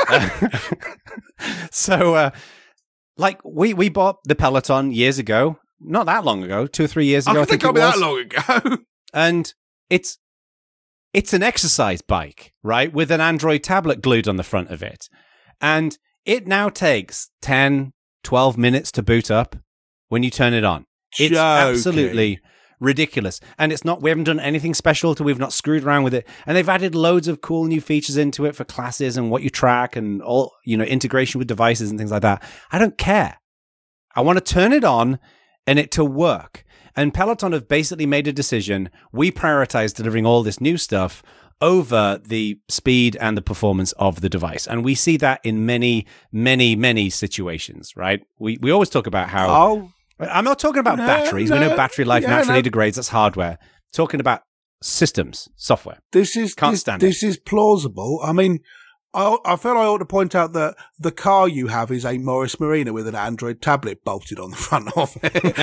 so, uh, like we we bought the Peloton years ago, not that long ago, two or three years ago. I I think think it it can't be was. that long ago. And it's it's an exercise bike, right, with an Android tablet glued on the front of it. And it now takes ten, twelve minutes to boot up when you turn it on. It's Joking. absolutely ridiculous. And it's not, we haven't done anything special to, we've not screwed around with it. And they've added loads of cool new features into it for classes and what you track and all, you know, integration with devices and things like that. I don't care. I want to turn it on and it to work. And Peloton have basically made a decision. We prioritize delivering all this new stuff over the speed and the performance of the device. And we see that in many, many, many situations, right? We we always talk about how... Oh, I'm not talking about No, batteries. We no, know battery life yeah, naturally no. degrades. That's hardware. Talking about systems, software. this is Can't this, stand this is plausible. I mean, I, I feel I ought to point out that the car you have is a Morris Marina with an Android tablet bolted on the front of it.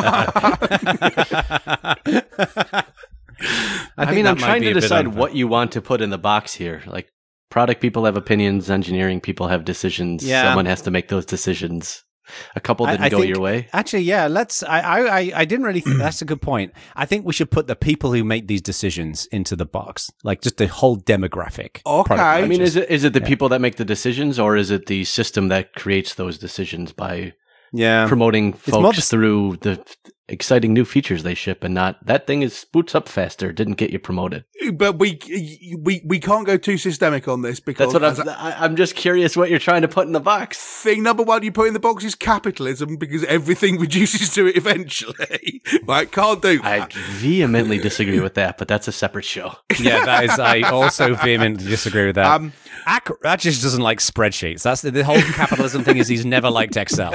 But- I, think mean, that I'm might trying be to a bit decide unfair. what you want to put in the box here. Like, product people have opinions, engineering people have decisions. Yeah. Someone has to make those decisions. A couple I- didn't I go think- your way. Actually, yeah, let's. I, I, I- I didn't really. Think, that's a good point. I think we should put the people who make these decisions into the box, like just the whole demographic. Okay. product I I mean, managers. is it is it the Yeah. people that make the decisions, or is it the system that creates those decisions by yeah, promoting more folks the- through the exciting new features they ship, and not that thing is boots up faster, didn't get you promoted? but we we we can't go too systemic on this because That's what as I'm. I, I'm just curious what you're trying to put in the box. thing number one you put in the box is capitalism because everything reduces to it eventually. Right? Can't do I that. vehemently disagree with that, but that's a separate show. yeah. That is. I also vehemently disagree with that. Um, Ac- Ac just doesn't like spreadsheets. That's the, the whole capitalism thing. Is he's never liked Excel.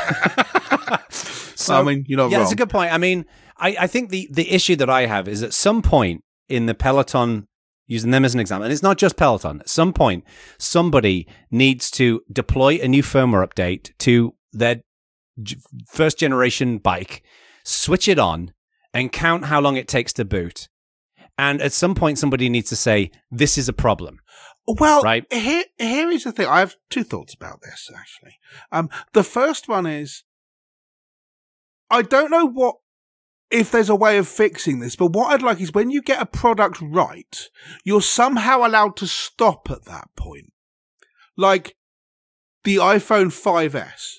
So, I mean, you're not yeah, wrong. that's a good point. I mean, I, I think the, the issue that I have is at some point in the Peloton, using them as an example, and it's not just Peloton, at some point, somebody needs to deploy a new firmware update to their g- first generation bike, switch it on, and count how long it takes to boot. And at some point, somebody needs to say, this is a problem. Well, Right. here, here is the thing. I have two thoughts about this, actually. Um, the first one is, I don't know what, if there's a way of fixing this, but what I'd like is when you get a product right, you're somehow allowed to stop at that point. Like the iPhone five S.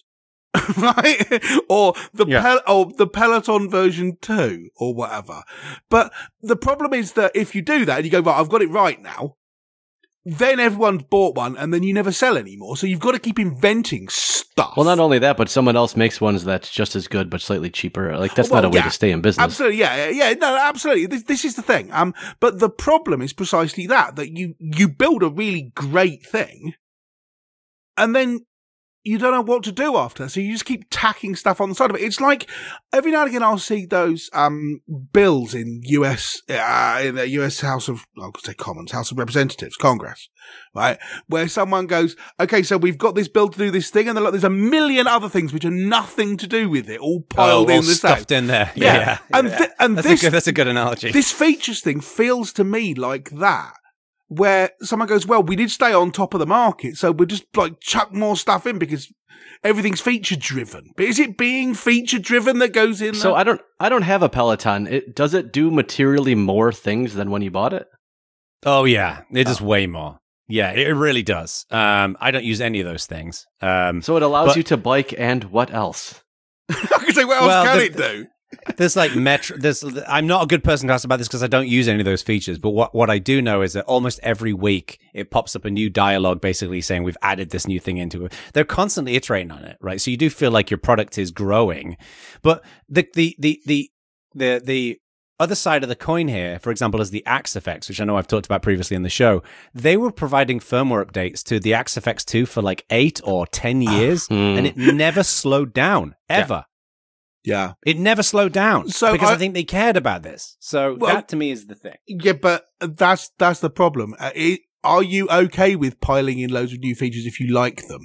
right? Or the Yeah. Pel- or the Peloton version two, or whatever. But the problem is that if you do that and you go, right, I've got it right now, then everyone's bought one, and then you never sell anymore. So you've got to keep inventing stuff. Well, not only that, but someone else makes ones that's just as good but slightly cheaper. Like that's Well, not a way yeah. to stay in business. Absolutely, yeah, yeah, no, absolutely. This, this is the thing. Um, but the problem is precisely that that you you build a really great thing, and then you don't know what to do after. So you just keep tacking stuff on the side of it. It's like every now and again I'll see those um bills in U S uh, in the U S House of I could say Commons, House of Representatives, Congress, right, where someone goes, okay, so we've got this bill to do this thing, and then look, there's a million other things which are nothing to do with it, all piled oh, in all the stuffed same. in there. Yeah. Yeah, And th- and that's this a good, that's a good analogy. this features thing feels to me like that, where someone goes, well, we did stay on top of the market, so we'll just like chuck more stuff in because everything's feature driven. But is it being feature driven that goes in So there? I don't I don't have a Peloton. It, does it do materially more things than when you bought it? Oh yeah, it does way more. Yeah, it really does. Um, I don't use any of those things. Um, So it allows But- you to bike and what else? I can say, what else Well, can the- it do? there's like metro. There's. I'm not a good person to ask about this because I don't use any of those features. But what what I do know is that almost every week it pops up a new dialogue, basically saying we've added this new thing into it. They're constantly iterating on it, right? So you do feel like your product is growing, but the the the the the the other side of the coin here, for example, is the Axe Effects, which I know I've talked about previously in the show. They were providing firmware updates to the Axe Effects two for like eight or ten years, and it never slowed down ever. Yeah. It never slowed down So because I, I- think they cared about this. So Well- that to me is the thing. Yeah, but that's that's the problem. Uh, it, are you okay with piling in loads of new features if you like them?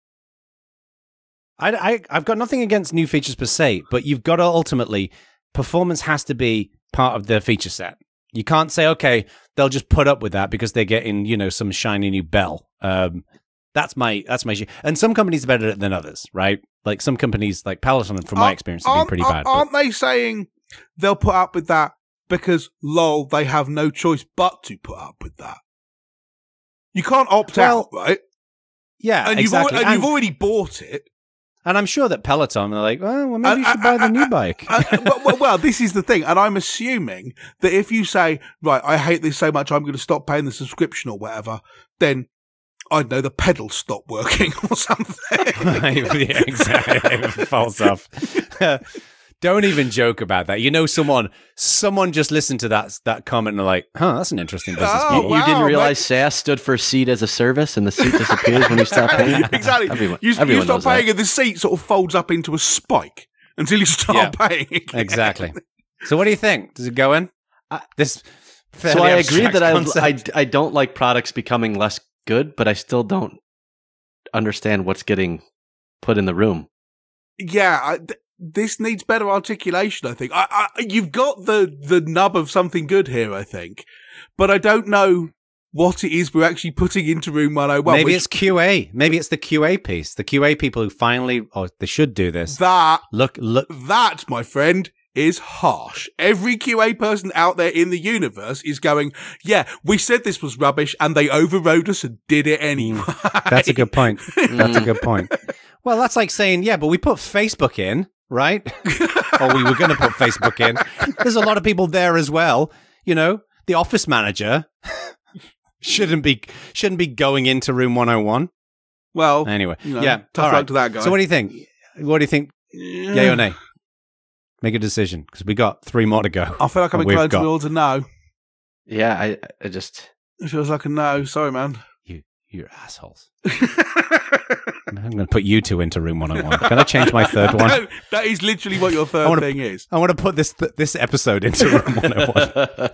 I, I, I've got nothing against new features per se, but you've got to ultimately, performance has to be part of the feature set. You can't say, okay, they'll just put up with that because they're getting, you know, some shiny new bell. Um, that's my that's my issue. And some companies are better at it than others, right? Like some companies, like Peloton, from my Aren't- experience, have been aren't- pretty aren't- bad. but- Aren't they saying they'll put up with that because, lol, they have no choice but to put up with that? You can't opt Well, out, right? yeah, And, exactly. you've, al- and and, you've already bought it. and I'm sure that Peloton are like, well, well maybe And- you should buy the new bike. Uh, well, well, well, this is the thing, and I'm assuming that if you say, right, I hate this so much, I'm going to stop paying the subscription or whatever, then I don't know, the pedals stop working or something. yeah, exactly. It falls off. Don't even joke about that. You know, someone someone just listened to that that comment and they're like, huh, that's an interesting business Oh, model. You, you didn't wow, realize S A S stood for seat as a service, and the seat disappears when you stop paying. Exactly. Everyone, you, you everyone stop knows that. paying and the seat sort of folds up into a spike until you start paying again. Exactly. So what do you think? Does it go in? I- This So fairly I agree abstract that I, concept. I I don't like products becoming less good, but I still don't understand what's getting put in the room. Yeah, I, th- this needs better articulation, I think. I, I, you've got the, the nub of something good here, I think, but I don't know what it is we're actually putting into Room one oh one. Maybe which- it's Q A. Maybe it's the Q A piece. The Q A people who finally, or they should do this. that, Look, look. that, my friend, is harsh. Every Q A person out there in the universe is going, yeah, we said this was rubbish and they overrode us and did it anyway. That's a good point. That's a good point. Well, that's like saying, yeah, but we put Facebook in, right? Or we were going to put Facebook in. There's a lot of people there as well. You know, the office manager shouldn't be shouldn't be going into Room one oh one. Well, Anyway, you know, yeah. tough all luck right. to that guy. So what do you think? What do you think? Yay or nay? Make a decision because we got three more to go. I feel like I'm And we've inclined got- towards a no. Yeah, I, I just It feels like a no. Sorry, man. You, you're assholes. I'm going to put you two into Room one oh one. Can I change my third one? No, that is literally what your I third wanna- thing is. I want to put this this episode into Room one oh one.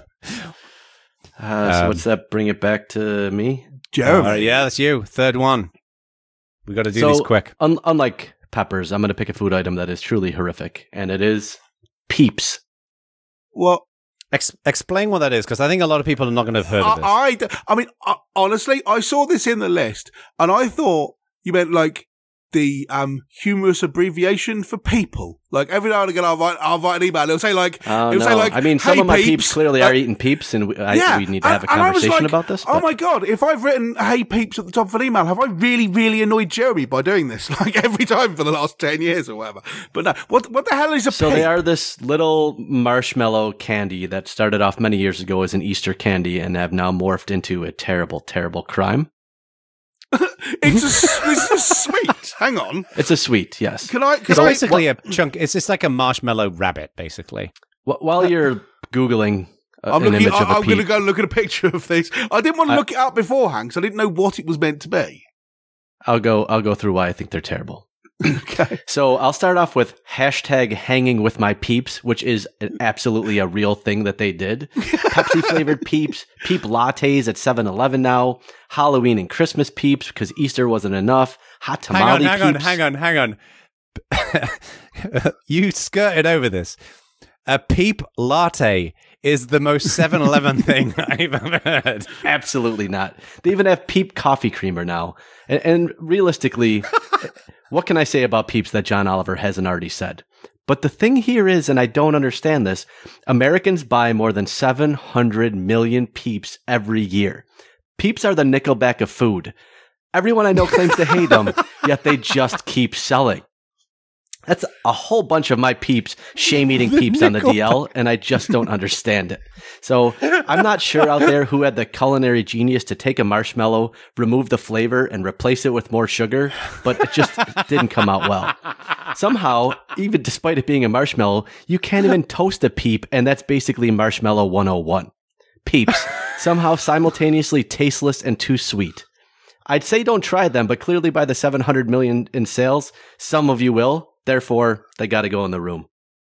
uh, so Um, what's that? Bring it back to me. Jeremy. All right, yeah, that's you. Third one. We got to do So- these quick. Un- unlike peppers, I'm going to pick a food item that is truly horrific, and it is Peeps. Well, Ex- explain what that is, because I think a lot of people are not going to have heard of this. I, I, d- I mean, I, honestly, I saw this in the list and I thought you meant like the um, humorous abbreviation for people. Like every now and again, I'll write, I'll write an email. It'll say like, Oh, it'll no. say like, I mean, some hey, of my peeps, peeps clearly uh, are eating peeps, and we, I, yeah, we need to have a and- and I was conversation like, about this. Oh but- my god! If I've written "Hey peeps" at the top of an email, have I really, really annoyed Jeremy by doing this? Like every time for the last ten years or whatever. But no, what what the hell is a So peep? they are this little marshmallow candy that started off many years ago as an Easter candy and have now morphed into a terrible, terrible crime. It's a s- it's a sweet. Hang on, It's a sweet, yes. can I? Can It's I basically a chunk. It's just like a marshmallow rabbit, basically. Wh- While you're Googling uh, I'm an looking. image I, of a I'm going to peep, go look at a picture of this. I didn't want to I- look it up beforehand because I didn't know what it was meant to be. I'll go. I'll go through why I think they're terrible. Okay. So I'll start off with hashtag hanging with my peeps, which is an, absolutely a real thing that they did. Pepsi flavored peeps, peep lattes at seven eleven now, Halloween and Christmas peeps because Easter wasn't enough, hot Hang on, tamale hang on, peeps. hang on, hang on. You skirted over this. A peep latte is the most seven eleven thing I've ever heard. Absolutely not. They even have peep coffee creamer now. And, and realistically, what can I say about peeps that John Oliver hasn't already said? But the thing here is, and I don't understand this, Americans buy more than seven hundred million peeps every year. Peeps are the Nickelback of food. Everyone I know claims to hate them, yet they just keep selling. That's a whole bunch of my peeps, shame-eating peeps on the D L, and I just don't understand it. So I'm not sure out there who had the culinary genius to take a marshmallow, remove the flavor, and replace it with more sugar, but it just didn't come out well. Somehow, even despite it being a marshmallow, you can't even toast a peep, and that's basically Marshmallow one oh one. Peeps, somehow simultaneously tasteless and too sweet. I'd say don't try them, but clearly by the seven hundred million in sales, some of you will. Therefore, they got to go in the room.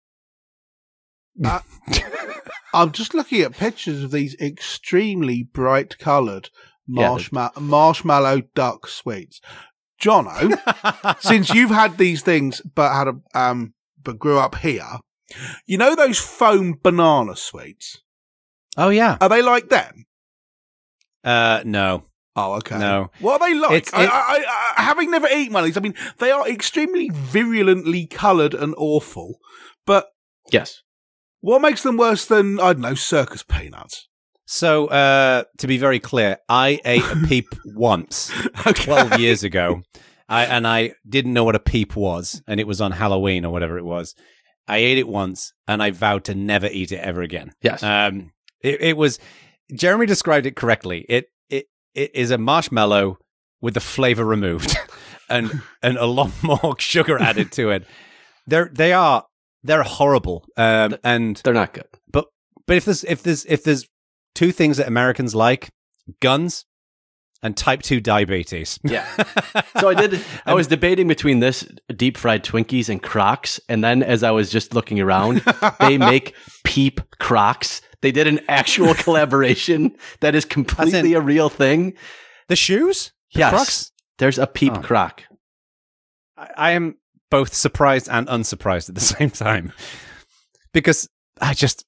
Uh, I'm just looking at pictures of these extremely bright coloured Yeah, marshmallow marshmallow duck sweets. Jono, since you've had these things but had a um but grew up here, you know those foam banana sweets? Oh yeah. Are they like them? Uh, no. Oh, okay. No. What are they like? It's- I, it- I, I, I, having never eaten one of these, I mean, they are extremely virulently coloured and awful. But Yes. what makes them worse than, I don't know, circus peanuts? So, uh, to be very clear, I ate a peep once, Okay. twelve years ago, I, and I didn't know what a peep was, and it was on Halloween or whatever it was. I ate it once, and I vowed to never eat it ever again. Yes. Um, it, it was, Jeremy described it correctly. It it it is a marshmallow with the flavor removed, and and a lot more sugar added to it. They're they are they're horrible. Um, and They're not good. but but if there's if there's if there's two things that Americans like, guns and type two diabetes. Yeah. So I did, I was debating between this deep fried Twinkies and Crocs. And then as I was just looking around, they make Peep Crocs. They did an actual collaboration that is completely a real thing. The shoes? The Yes. Crocs? There's a Peep Oh. Croc. I, I am both surprised and unsurprised at the same time. Because I just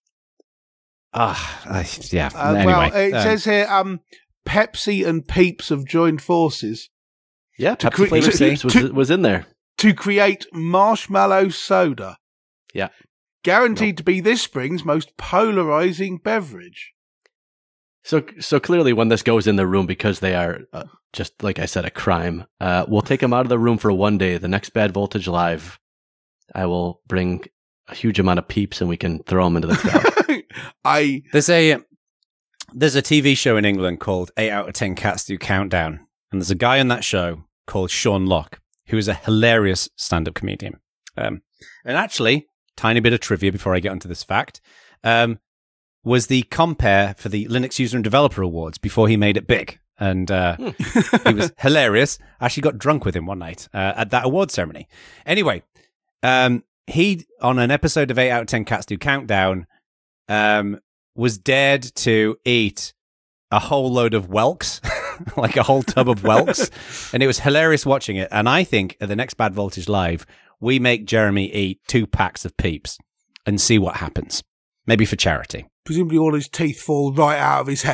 ah I yeah. Uh, anyway, well, it um, says here, um, Pepsi and Peeps have joined forces Yeah, To Pepsi cre- flavor to- Peeps was, to- was in there. to create marshmallow soda. Yeah. Guaranteed to be this spring's most polarizing beverage. So, so clearly, when this goes in the room, because they are uh, just like I said, a crime, uh, we'll take them out of the room for one day. The next Bad Voltage Live, I will bring a huge amount of peeps, and we can throw them into the crowd. I there's a there's a T V show in England called Eight Out of Ten Cats Do Countdown, and there's a guy on that show called Sean Locke, who is a hilarious stand-up comedian. Um, and actually, tiny bit of trivia before I get onto this fact, um, was the compere for the Linux User and Developer Awards before he made it big. And uh, he was hilarious. I actually got drunk with him one night uh, at that award ceremony. Anyway, um, he, on an episode of Eight Out of Ten Cats Do Countdown, um, was dared to eat a whole load of Welks, like a whole tub of Welks. And it was hilarious watching it. And I think at the next Bad Voltage Live, we make Jeremy eat two packs of Peeps and see what happens. Maybe for charity. presumably all his teeth fall right out of his head.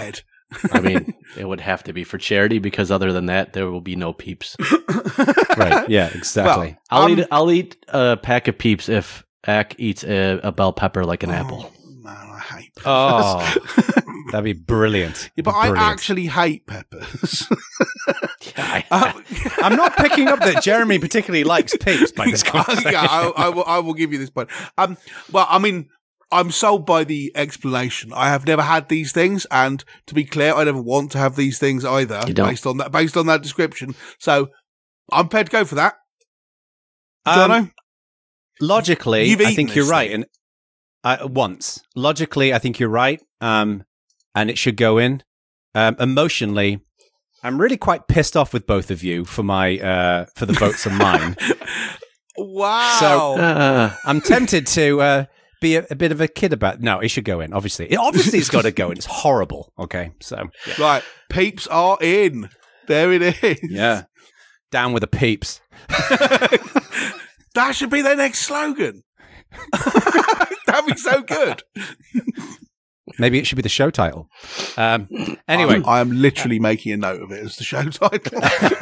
I mean, it would have to be for charity because other than that, there will be no Peeps. Right. Yeah, exactly. Well, I'll um, eat. I'll eat a pack of Peeps if Ack eats a, a bell pepper like an oh, apple. Man, I hate peppers. Oh, that'd be brilliant. Yeah, but Brilliant. I actually hate peppers. Yeah, I, um, I'm not picking up that Jeremy particularly likes Peeps by this conversation. yeah, I, I, will, I will give you this point. Um, well, I mean, I'm sold by the explanation. I have never had these things, and to be clear, I never want to have these things either. You don't. Based on that, based on that description, so I'm prepared to go for that. Um, Jono? Logically, You've I eaten think this you're right. thing. And uh, once, logically, I think you're right. Um, and it should go in. Um, emotionally, I'm really quite pissed off with both of you for my uh, for the votes of mine. Wow. So- uh, I'm tempted to uh, be a, a bit of a kid about. No, it should go in. Obviously, it, obviously, it's got to go in. It's horrible. Okay, so yeah. Right, Peeps are in. There it is. yeah, down with the Peeps. That should be their next slogan. That'd be so good. Maybe it should be the show title. Um, anyway, I'm, I'm literally making a note of it as the show title.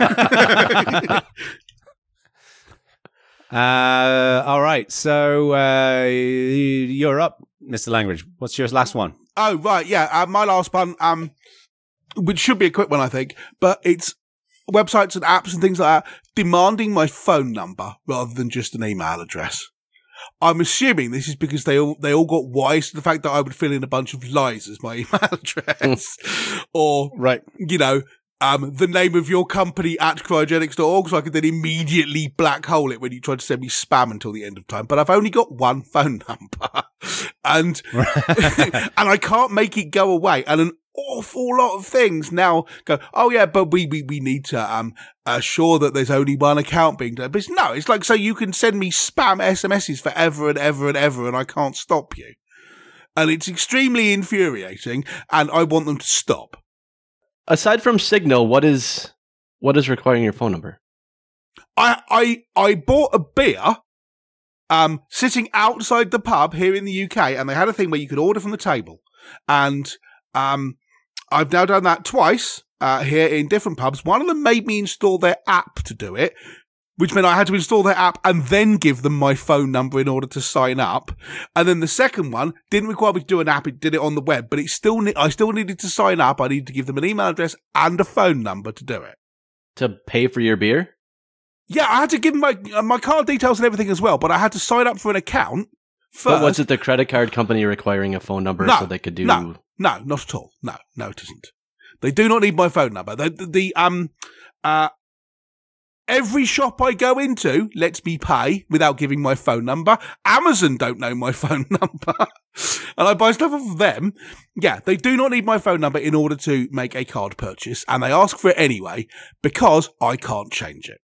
uh, all right. So uh, you're up, Mister Langridge. What's your last one? Oh, right, yeah. Uh, my last one, um, which should be a quick one, I think, but it's websites and apps and things like that demanding my phone number rather than just an email address. I'm assuming this is because they all they all got wise to the fact that I would fill in a bunch of lies as my email address, or Right. you know, um, the name of your company at cryogenics dot org, so I could then immediately black hole it when you try to send me spam until the end of time. But I've only got one phone number, and and I can't make it go away. And an awful lot of things now go, oh yeah, but we we, we need to um assure that there's only one account being done. But it's, no, it's like, so you can send me spam S M Ses forever and ever and ever, and I can't stop you. And it's extremely infuriating, and I want them to stop. aside from Signal, what is what is requiring your phone number? I I I bought a beer um sitting outside the pub here in the U K, and they had a thing where you could order from the table. And um I've now done that twice uh here in different pubs. One of them made me install their app to do it, which meant I had to install their app and then give them my phone number in order to sign up. And then the second one didn't require me to do an app; it did it on the web. But it still, ne- I still needed to sign up. I needed to give them an email address and a phone number to do it. To pay for your beer? Yeah, I had to give them my uh, my card details and everything as well. But I had to sign up for an account first. But was it the credit card company requiring a phone number No, so they could do? no. No, not at all. No, no, it isn't. They do not need my phone number. The, the, the um, uh, every shop I go into lets me pay without giving my phone number. Amazon don't know my phone number, and I buy stuff off of them. Yeah, they do not need my phone number in order to make a card purchase, and they ask for it anyway because I can't change it.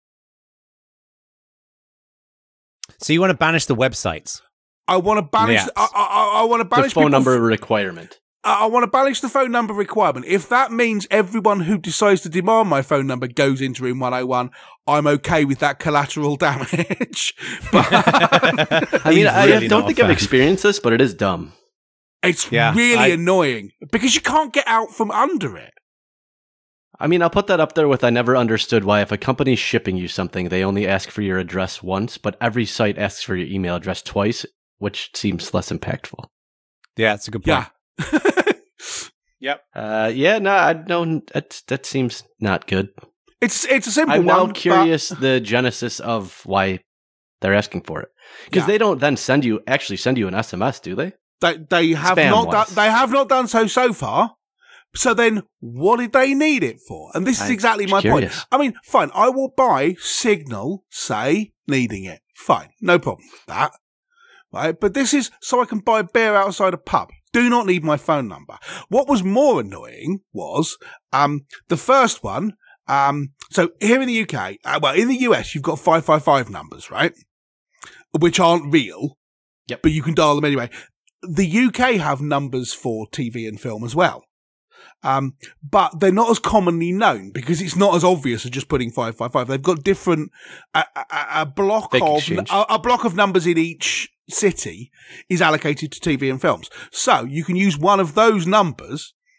So you want to banish the websites? I want to banish. Yes. I, I, I want to The banish phone people number f- requirement. I I want to banish the phone number requirement. If that means everyone who decides to demand my phone number goes into room one oh one, I'm okay with that collateral damage. But I mean, He's I really don't not a think I've fan. experienced this, but it is dumb. it's Yeah, really I- annoying because you can't get out from under it. I mean, I'll put that up there with I never understood why if a company's shipping you something, they only ask for your address once, but every site asks for your email address twice, which seems less impactful. Yeah, that's a good point. Yeah. Yep. Uh, yeah, no, I don't. That that seems not good. It's it's a simple I'm one. now but- curious the genesis of why they're asking for it, because Yeah. they don't then send you actually send you an S M S, do they? They they have Spam not wise. done they have not done so so far. So then, what did they need it for? And this is I'm exactly my curious. point. I mean, fine, I will buy Signal, say, needing it. Fine, no problem with that. Right, but this is so I can buy beer outside a pub. Do not need my phone number. What was more annoying was um the first one. Um, so here in the U K, uh, well, in the U S, you've got five five five numbers, right? Which aren't real. Yep. But you can dial them anyway. The U K have numbers for T V and film as well. Um, but they're not as commonly known because it's not as obvious as just putting five five five. They've got different, a, a, a block Fake of, exchange. a, a block of numbers in each city is allocated to T V and films. So you can use one of those numbers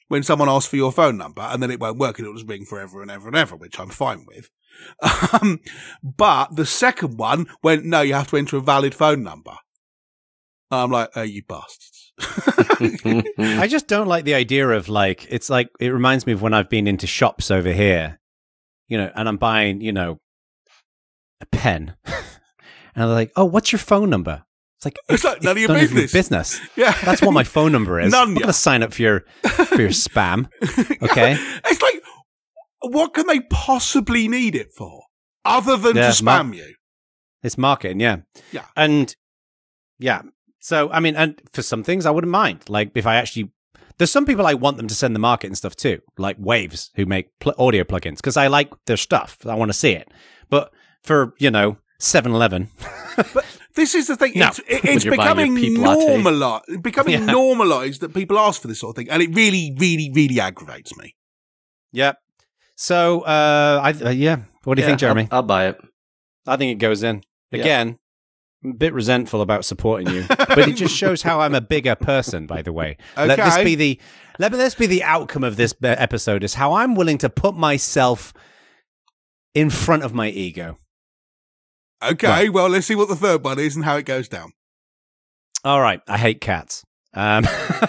when someone asks for your phone number, and then it won't work, and it'll just ring forever and ever and ever, which I'm fine with. Um, but the second one went, no, you have to enter a valid phone number. I'm like, oh, you bastards. I just don't like the idea of like, it's like, it reminds me of when I've been into shops over here, you know, and I'm buying, you know, a pen. And they're like, oh, what's your phone number? It's like, It's like none of your none of business. business. Yeah. That's what my phone number is. None, I'm not yeah. going to sign up for your, for your spam. Okay. It's like, what can they possibly need it for other than Yeah, to spam mar- you? It's marketing, yeah. Yeah. And yeah. So, I mean, and for some things I wouldn't mind. Like if I actually, there's some people I want them to send the market and stuff too, like Waves who make pl- audio plugins because I like their stuff. I want to see it. But for, you know, seven eleven. But this is the thing. No. It's, it, it's you're buying your becoming Peep latte. normalized, becoming Yeah. normalized that people ask for this sort of thing. And it really, really, really aggravates me. Yep. So, uh, I, uh, yeah. What do you Yeah, think, Jeremy? I'll, I'll buy it. I think it goes in. Yeah. Again, I'm a bit resentful about supporting you, but it just shows how I'm a bigger person, by the way. Let this Okay. be the let this be the outcome of this be- episode is how I'm willing to put myself in front of my ego. Okay, Right. well, let's see what the third one is and how it goes down. All right, I hate cats. Um,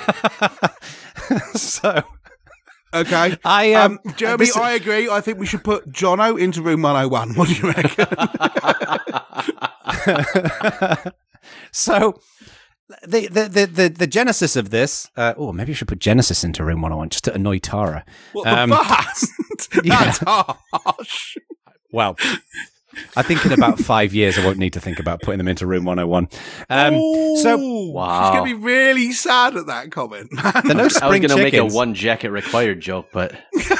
so Okay. I um, Um, Jeremy, this- I agree. I think we should put Jono into room one oh one. What do you reckon? so the, the the the the genesis of this. Uh, oh, maybe I should put Genesis into room one oh one just to annoy Tara. What the Um, bust? yeah. That's harsh. Well, I think in about five years I won't need to think about putting them into room one oh one. Um, so Ooh, Wow. She's going to be really sad at that comment, man. the no I was spring going to make a chickens. one jacket required joke, but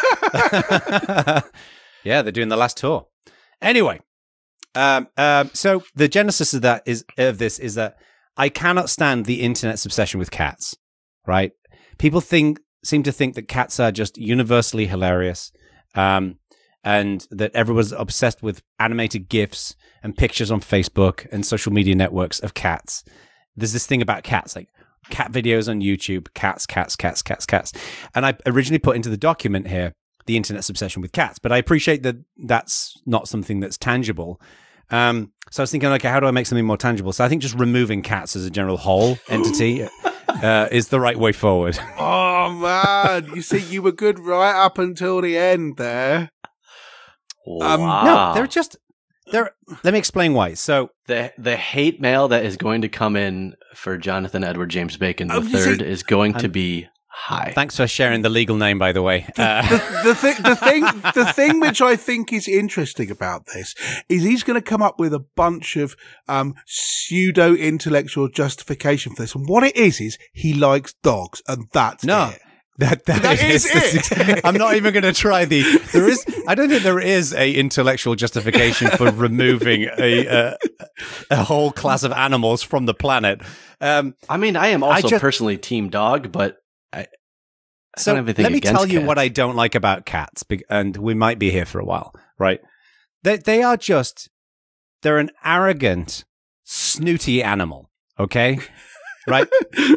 Yeah, they're doing the last tour. Anyway, um, um, so the genesis of that is of this is that I cannot stand the internet's obsession with cats. Right? People think seem to think that cats are just universally hilarious, um, and that everyone's obsessed with animated GIFs and pictures on Facebook and social media networks of cats. There's this thing about cats, like cat videos on YouTube, cats, cats, cats, cats, cats. And I originally put into the document here the internet's obsession with cats, but I appreciate that that's not something that's tangible. Um, so I was thinking, okay, how do I make something more tangible? So I think just removing cats as a general whole entity uh, is the right way forward. Oh, man. You see, you were good right up until the end there. Um, wow. No, they're just they're. Let me explain why. So the the hate mail that is going to come in for Jonathan Edward James Bacon the Oh, you third see- is going to I'm- be high. thanks for sharing the legal name, by the way. Uh, the, the, thing, the thing, the thing which I think is interesting about this is he's going to come up with a bunch of um, pseudo intellectual justification for this, and what it is is he likes dogs, and that's No. it. That, that, That is that's it. ex- I'm not even going to try the. There is. I don't think there is a intellectual justification for removing a uh, a whole class of animals from the planet. Um, I mean, I am also just- personally team dog, but I, I so don't have anything let me against tell you cats. what I don't like about cats, be- and we might be here for a while, right? They they are just they're an arrogant, snooty animal. Okay, right?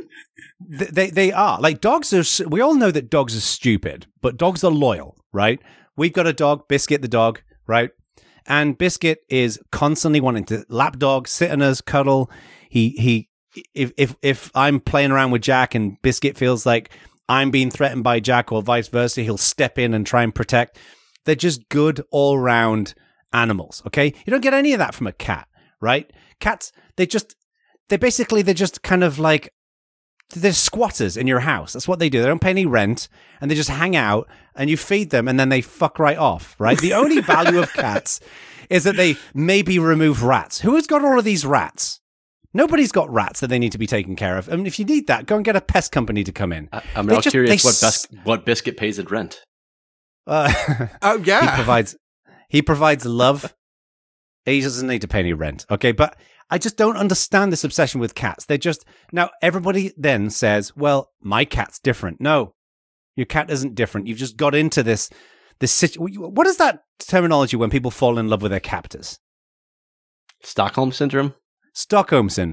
Th- They they are like dogs are. s- We all know that dogs are stupid, but dogs are loyal, right? We've got a dog, Biscuit the dog, right? And Biscuit is constantly wanting to lap dog, sit on us, cuddle. He he. If if if I'm playing around with Jack and Biscuit feels like I'm being threatened by Jack or vice versa, he'll step in and try and protect. They're just good all round animals. Okay, you don't get any of that from a cat, right? Cats, they just they basically they're just kind of like. They're squatters in your house. That's what they do. They don't pay any rent, and they just hang out, and you feed them, and then they fuck right off, right? The only value of cats is that they maybe remove rats. Who has got all of these rats? Nobody's got rats that they need to be taken care of. I mean, if you need that, go and get a pest company to come in. I, I'm They now just- curious they what s- bes- what Biscuit pays in rent. Uh, Oh, he yeah. provides he provides love. He doesn't need to pay any rent. Okay, but I just don't understand this obsession with cats. They just now everybody then says, "Well, my cat's different." No, your cat isn't different. You've just got into this this situ- What is that terminology when people fall in love with their captors? Stockholm syndrome. Stockholm syndrome.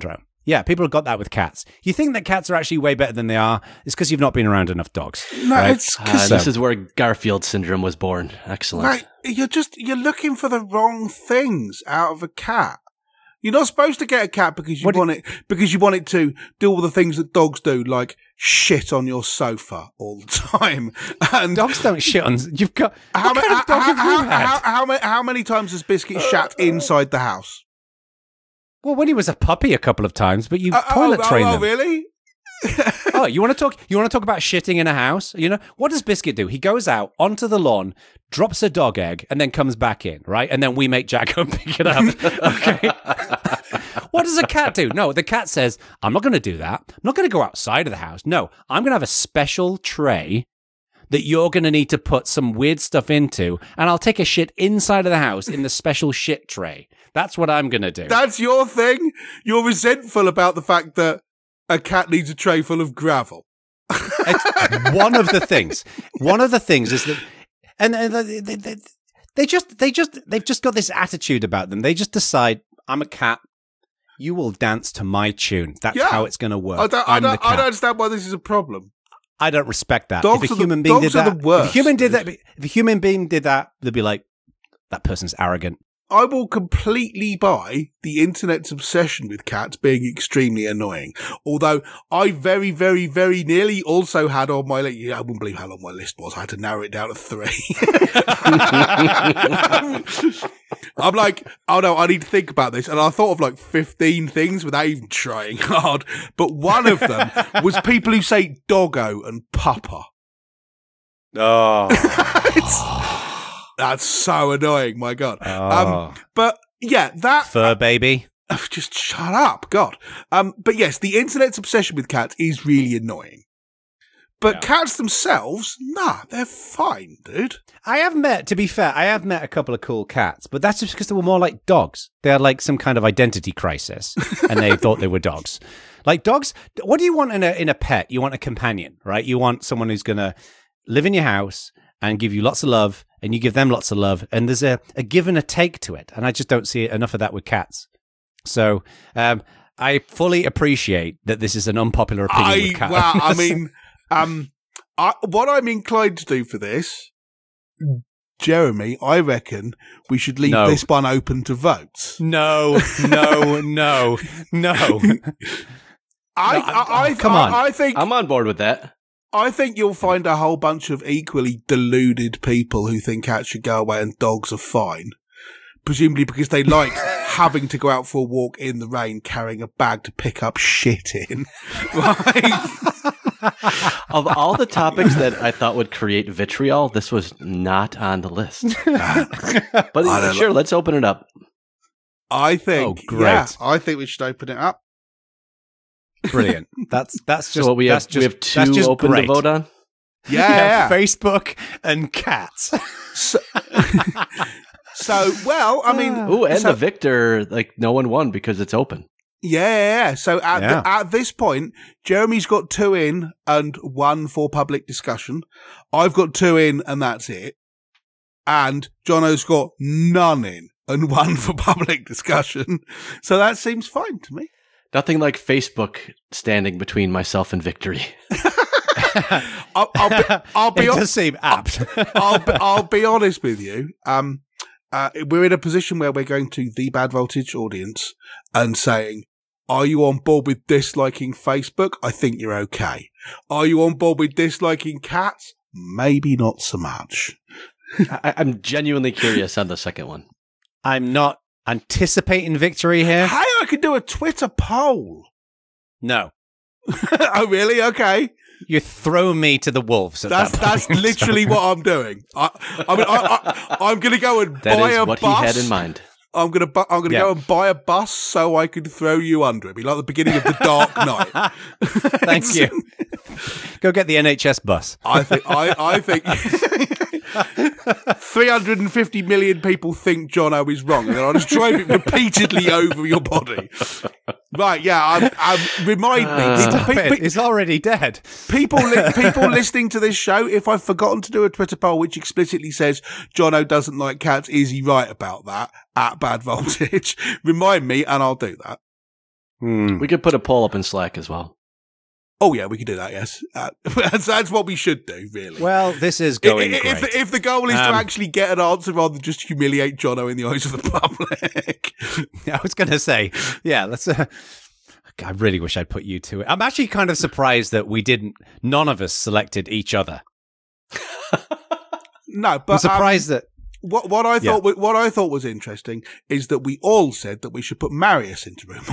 Yeah, people have got that with cats. You think that cats are actually way better than they are? It's because you've not been around enough dogs. No, right? it's Uh, because this is where Garfield syndrome was born. Excellent. right, you're just you're looking for the wrong things out of a cat. You're not supposed to get a cat because you What do- want it because you want it to do all the things that dogs do, like shit on your sofa all the time. And Dogs don't shit on. You've got. how, what ma- kind of dog how, have you how, had? how, how, ma- how many times has Biscuit shat inside the house? Well, when he was a puppy, a couple of times, but you Uh, toilet oh, train oh, oh, them. really? Oh, you want to talk? You want to talk about shitting in a house? You know what does Biscuit do? He goes out onto the lawn, drops a dog egg, and then comes back in, right? And then we make Jack go pick it up. Okay. What does a cat do? No, the cat says, "I'm not going to do that. I'm not going to go outside of the house. No, I'm going to have a special tray that you're going to need to put some weird stuff into, and I'll take a shit inside of the house in the special shit tray. That's what I'm going to do." That's your thing? You're resentful about the fact that a cat needs a tray full of gravel. It's one of the things. One of the things is that, and, and they, they, they just, they just, they've just got this attitude about them. They just decide, I'm a cat. You will dance to my tune. That's Yeah. how it's going to work. I don't, I, I'm the don't, I cat. don't understand why this is a problem. I don't respect that. Dogs if a are the- human being dogs did are that, the worst. if a human did that, if a human being did that, they'd be like, that person's arrogant. I will completely buy the internet's obsession with cats being extremely annoying. Although I very, very, very nearly also had on my list, yeah, I wouldn't believe how long my list was. I had to narrow it down to three. I'm like, oh no, I need to think about this. And I thought of like fifteen things without even trying hard. But one of them was people who say doggo and puppa. Oh. It's- That's so annoying, my God. Oh. Um, but yeah, that Fur baby. just shut up, God. Um, but yes, the internet's obsession with cats is really annoying. But Yeah. cats themselves, nah, they're fine, dude. I have met, to be fair, I have met a couple of cool cats, but that's just because they were more like dogs. They had like some kind of identity crisis, and they thought they were dogs. Like dogs, what do you want in a in a pet? You want a companion, right? You want someone who's going to live in your house and give you lots of love, and you give them lots of love, and there's a, a give and a take to it. And I just don't see enough of that with cats. So um, I fully appreciate that this is an unpopular opinion I, with cats. well, I mean, um, I, what I'm inclined to do for this, Jeremy, I reckon we should leave No. this one open to votes. no, no, no, no. I, No, I, I, oh, come I, on. I think I'm on board with that. I think you'll find a whole bunch of equally deluded people who think cats should go away and dogs are fine. Presumably because they like having to go out for a walk in the rain carrying a bag to pick up shit in. Right? Of all the topics that I thought would create vitriol, this was not on the list. But don't sure, let's open it up. I think, Oh, great. yeah, I think we should open it up. Brilliant. That's that's just so what we that's have, just, we have that's two just open great. to vote on. Yeah, Yeah, yeah. Facebook and cats. So, so, well, I mean, Ooh, and so- the victor, like no one won because it's open. yeah, yeah, yeah. So at Yeah. The, at this point, Jeremy's got two in and one for public discussion. I've got two in and that's it. And Jono's got none in and one for public discussion. So that seems fine to me. Nothing like Facebook standing between myself and victory. I'll, I'll be, I'll be it hon- does seem apt. I'll be, I'll be honest with you. Um, uh, we're in a position where we're going to the Bad Voltage audience and saying, are you on board with disliking Facebook? I think you're okay. Are you on board with disliking cats? Maybe not so much. I, I'm genuinely curious on the second one. I'm not anticipating victory here. Hey, I could do a Twitter poll. No. Oh, really? Okay. You throw me to the wolves. At That's that that's point. literally what I'm doing. I, I mean, I, I, I'm going to go and That buy is a what bus. he had in mind. I'm gonna bu- I'm gonna Yeah. go and buy a bus so I could throw you under it. Be like the beginning of the Dark Knight. Thank you. Go get the N H S bus. I think I I think three hundred fifty million people think Jono is wrong, and then I'll just drive it repeatedly over your body. Right? Yeah. I'm, I'm, remind me. Uh, People- Stop pe- it. pe- It's already dead. People, li- people listening to this show, if I've forgotten to do a Twitter poll which explicitly says Jono doesn't like cats, is he right about that? At Bad Voltage, remind me, and I'll do that. Hmm. We could put a poll up in Slack as well. Oh yeah, we could do that. Yes, uh, that's, that's what we should do. Really. Well, this is going if, great. If, if the goal is Um, to actually get an answer rather than just humiliate Jono in the eyes of the public. I was going to say, yeah, let's. Uh, I really wish I'd put you to it. I'm actually kind of surprised that we didn't. None of us selected each other. No, but I'm surprised um, that. What what I thought what I thought was interesting is that we all said that we should put Marius into room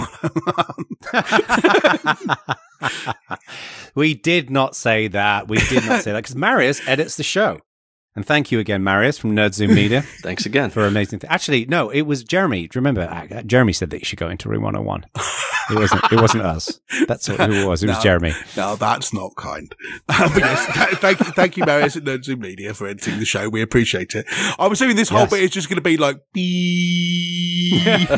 one. We did not say that. We did not say that because Marius edits the show. And thank you again, Marius from Nerd Zoom Media. Thanks again for amazing. Th- Actually, no, it was Jeremy. Do you remember? Uh, Jeremy said that you should go into room one oh one. It wasn't. It wasn't us. That's what, who it was. It was no, Jeremy. No, that's not kind. Uh, but yes, th- thank you, thank you, Marius at Nerd Zoom Media for editing the show. We appreciate it. I'm assuming this whole Yes. bit is just going to be like beep.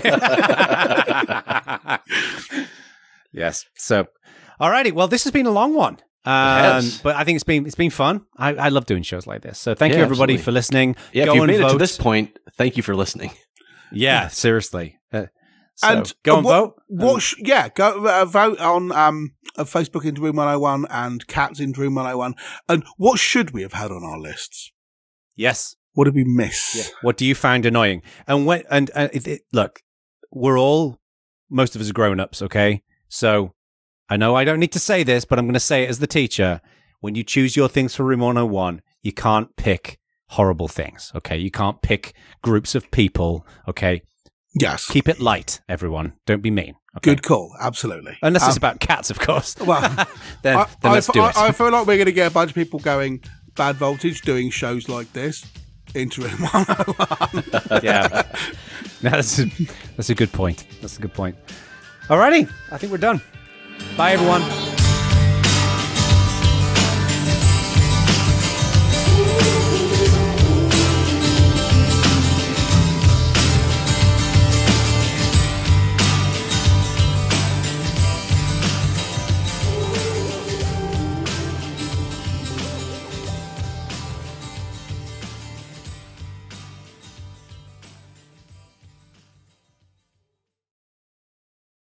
Yes. So, alrighty. Well, this has been a long one. Um, has. but I think it's been it's been fun. I, I love doing shows like this. So thank Yeah, you everybody absolutely. for listening. Yeah, Go if you've and made it to vote. this point, thank you for listening. Yeah, seriously. Uh, so And go uh, and what, vote. What? Sh- yeah, go uh, vote on um uh, Facebook into Room one oh one and Cats into Room one oh one. And what should we have had on our lists? Yes. What did we miss? Yeah. What do you find annoying? And when and, and it, it, look, we're all most of us are grown ups. Okay, so I know I don't need to say this, but I'm going to say it as the teacher. When you choose your things for Room one oh one, you can't pick horrible things, okay? You can't pick groups of people, okay? Yes. Keep it light, everyone. Don't be mean. Okay? Good call. Absolutely. Unless Um, it's about cats, of course. Well, then, I, then I, let's do I, it. I feel like we're going to get a bunch of people going bad voltage doing shows like this into Room one oh one. Yeah. No, that's, a, that's a good point. That's a good point. Alrighty. I think we're done. Bye, everyone.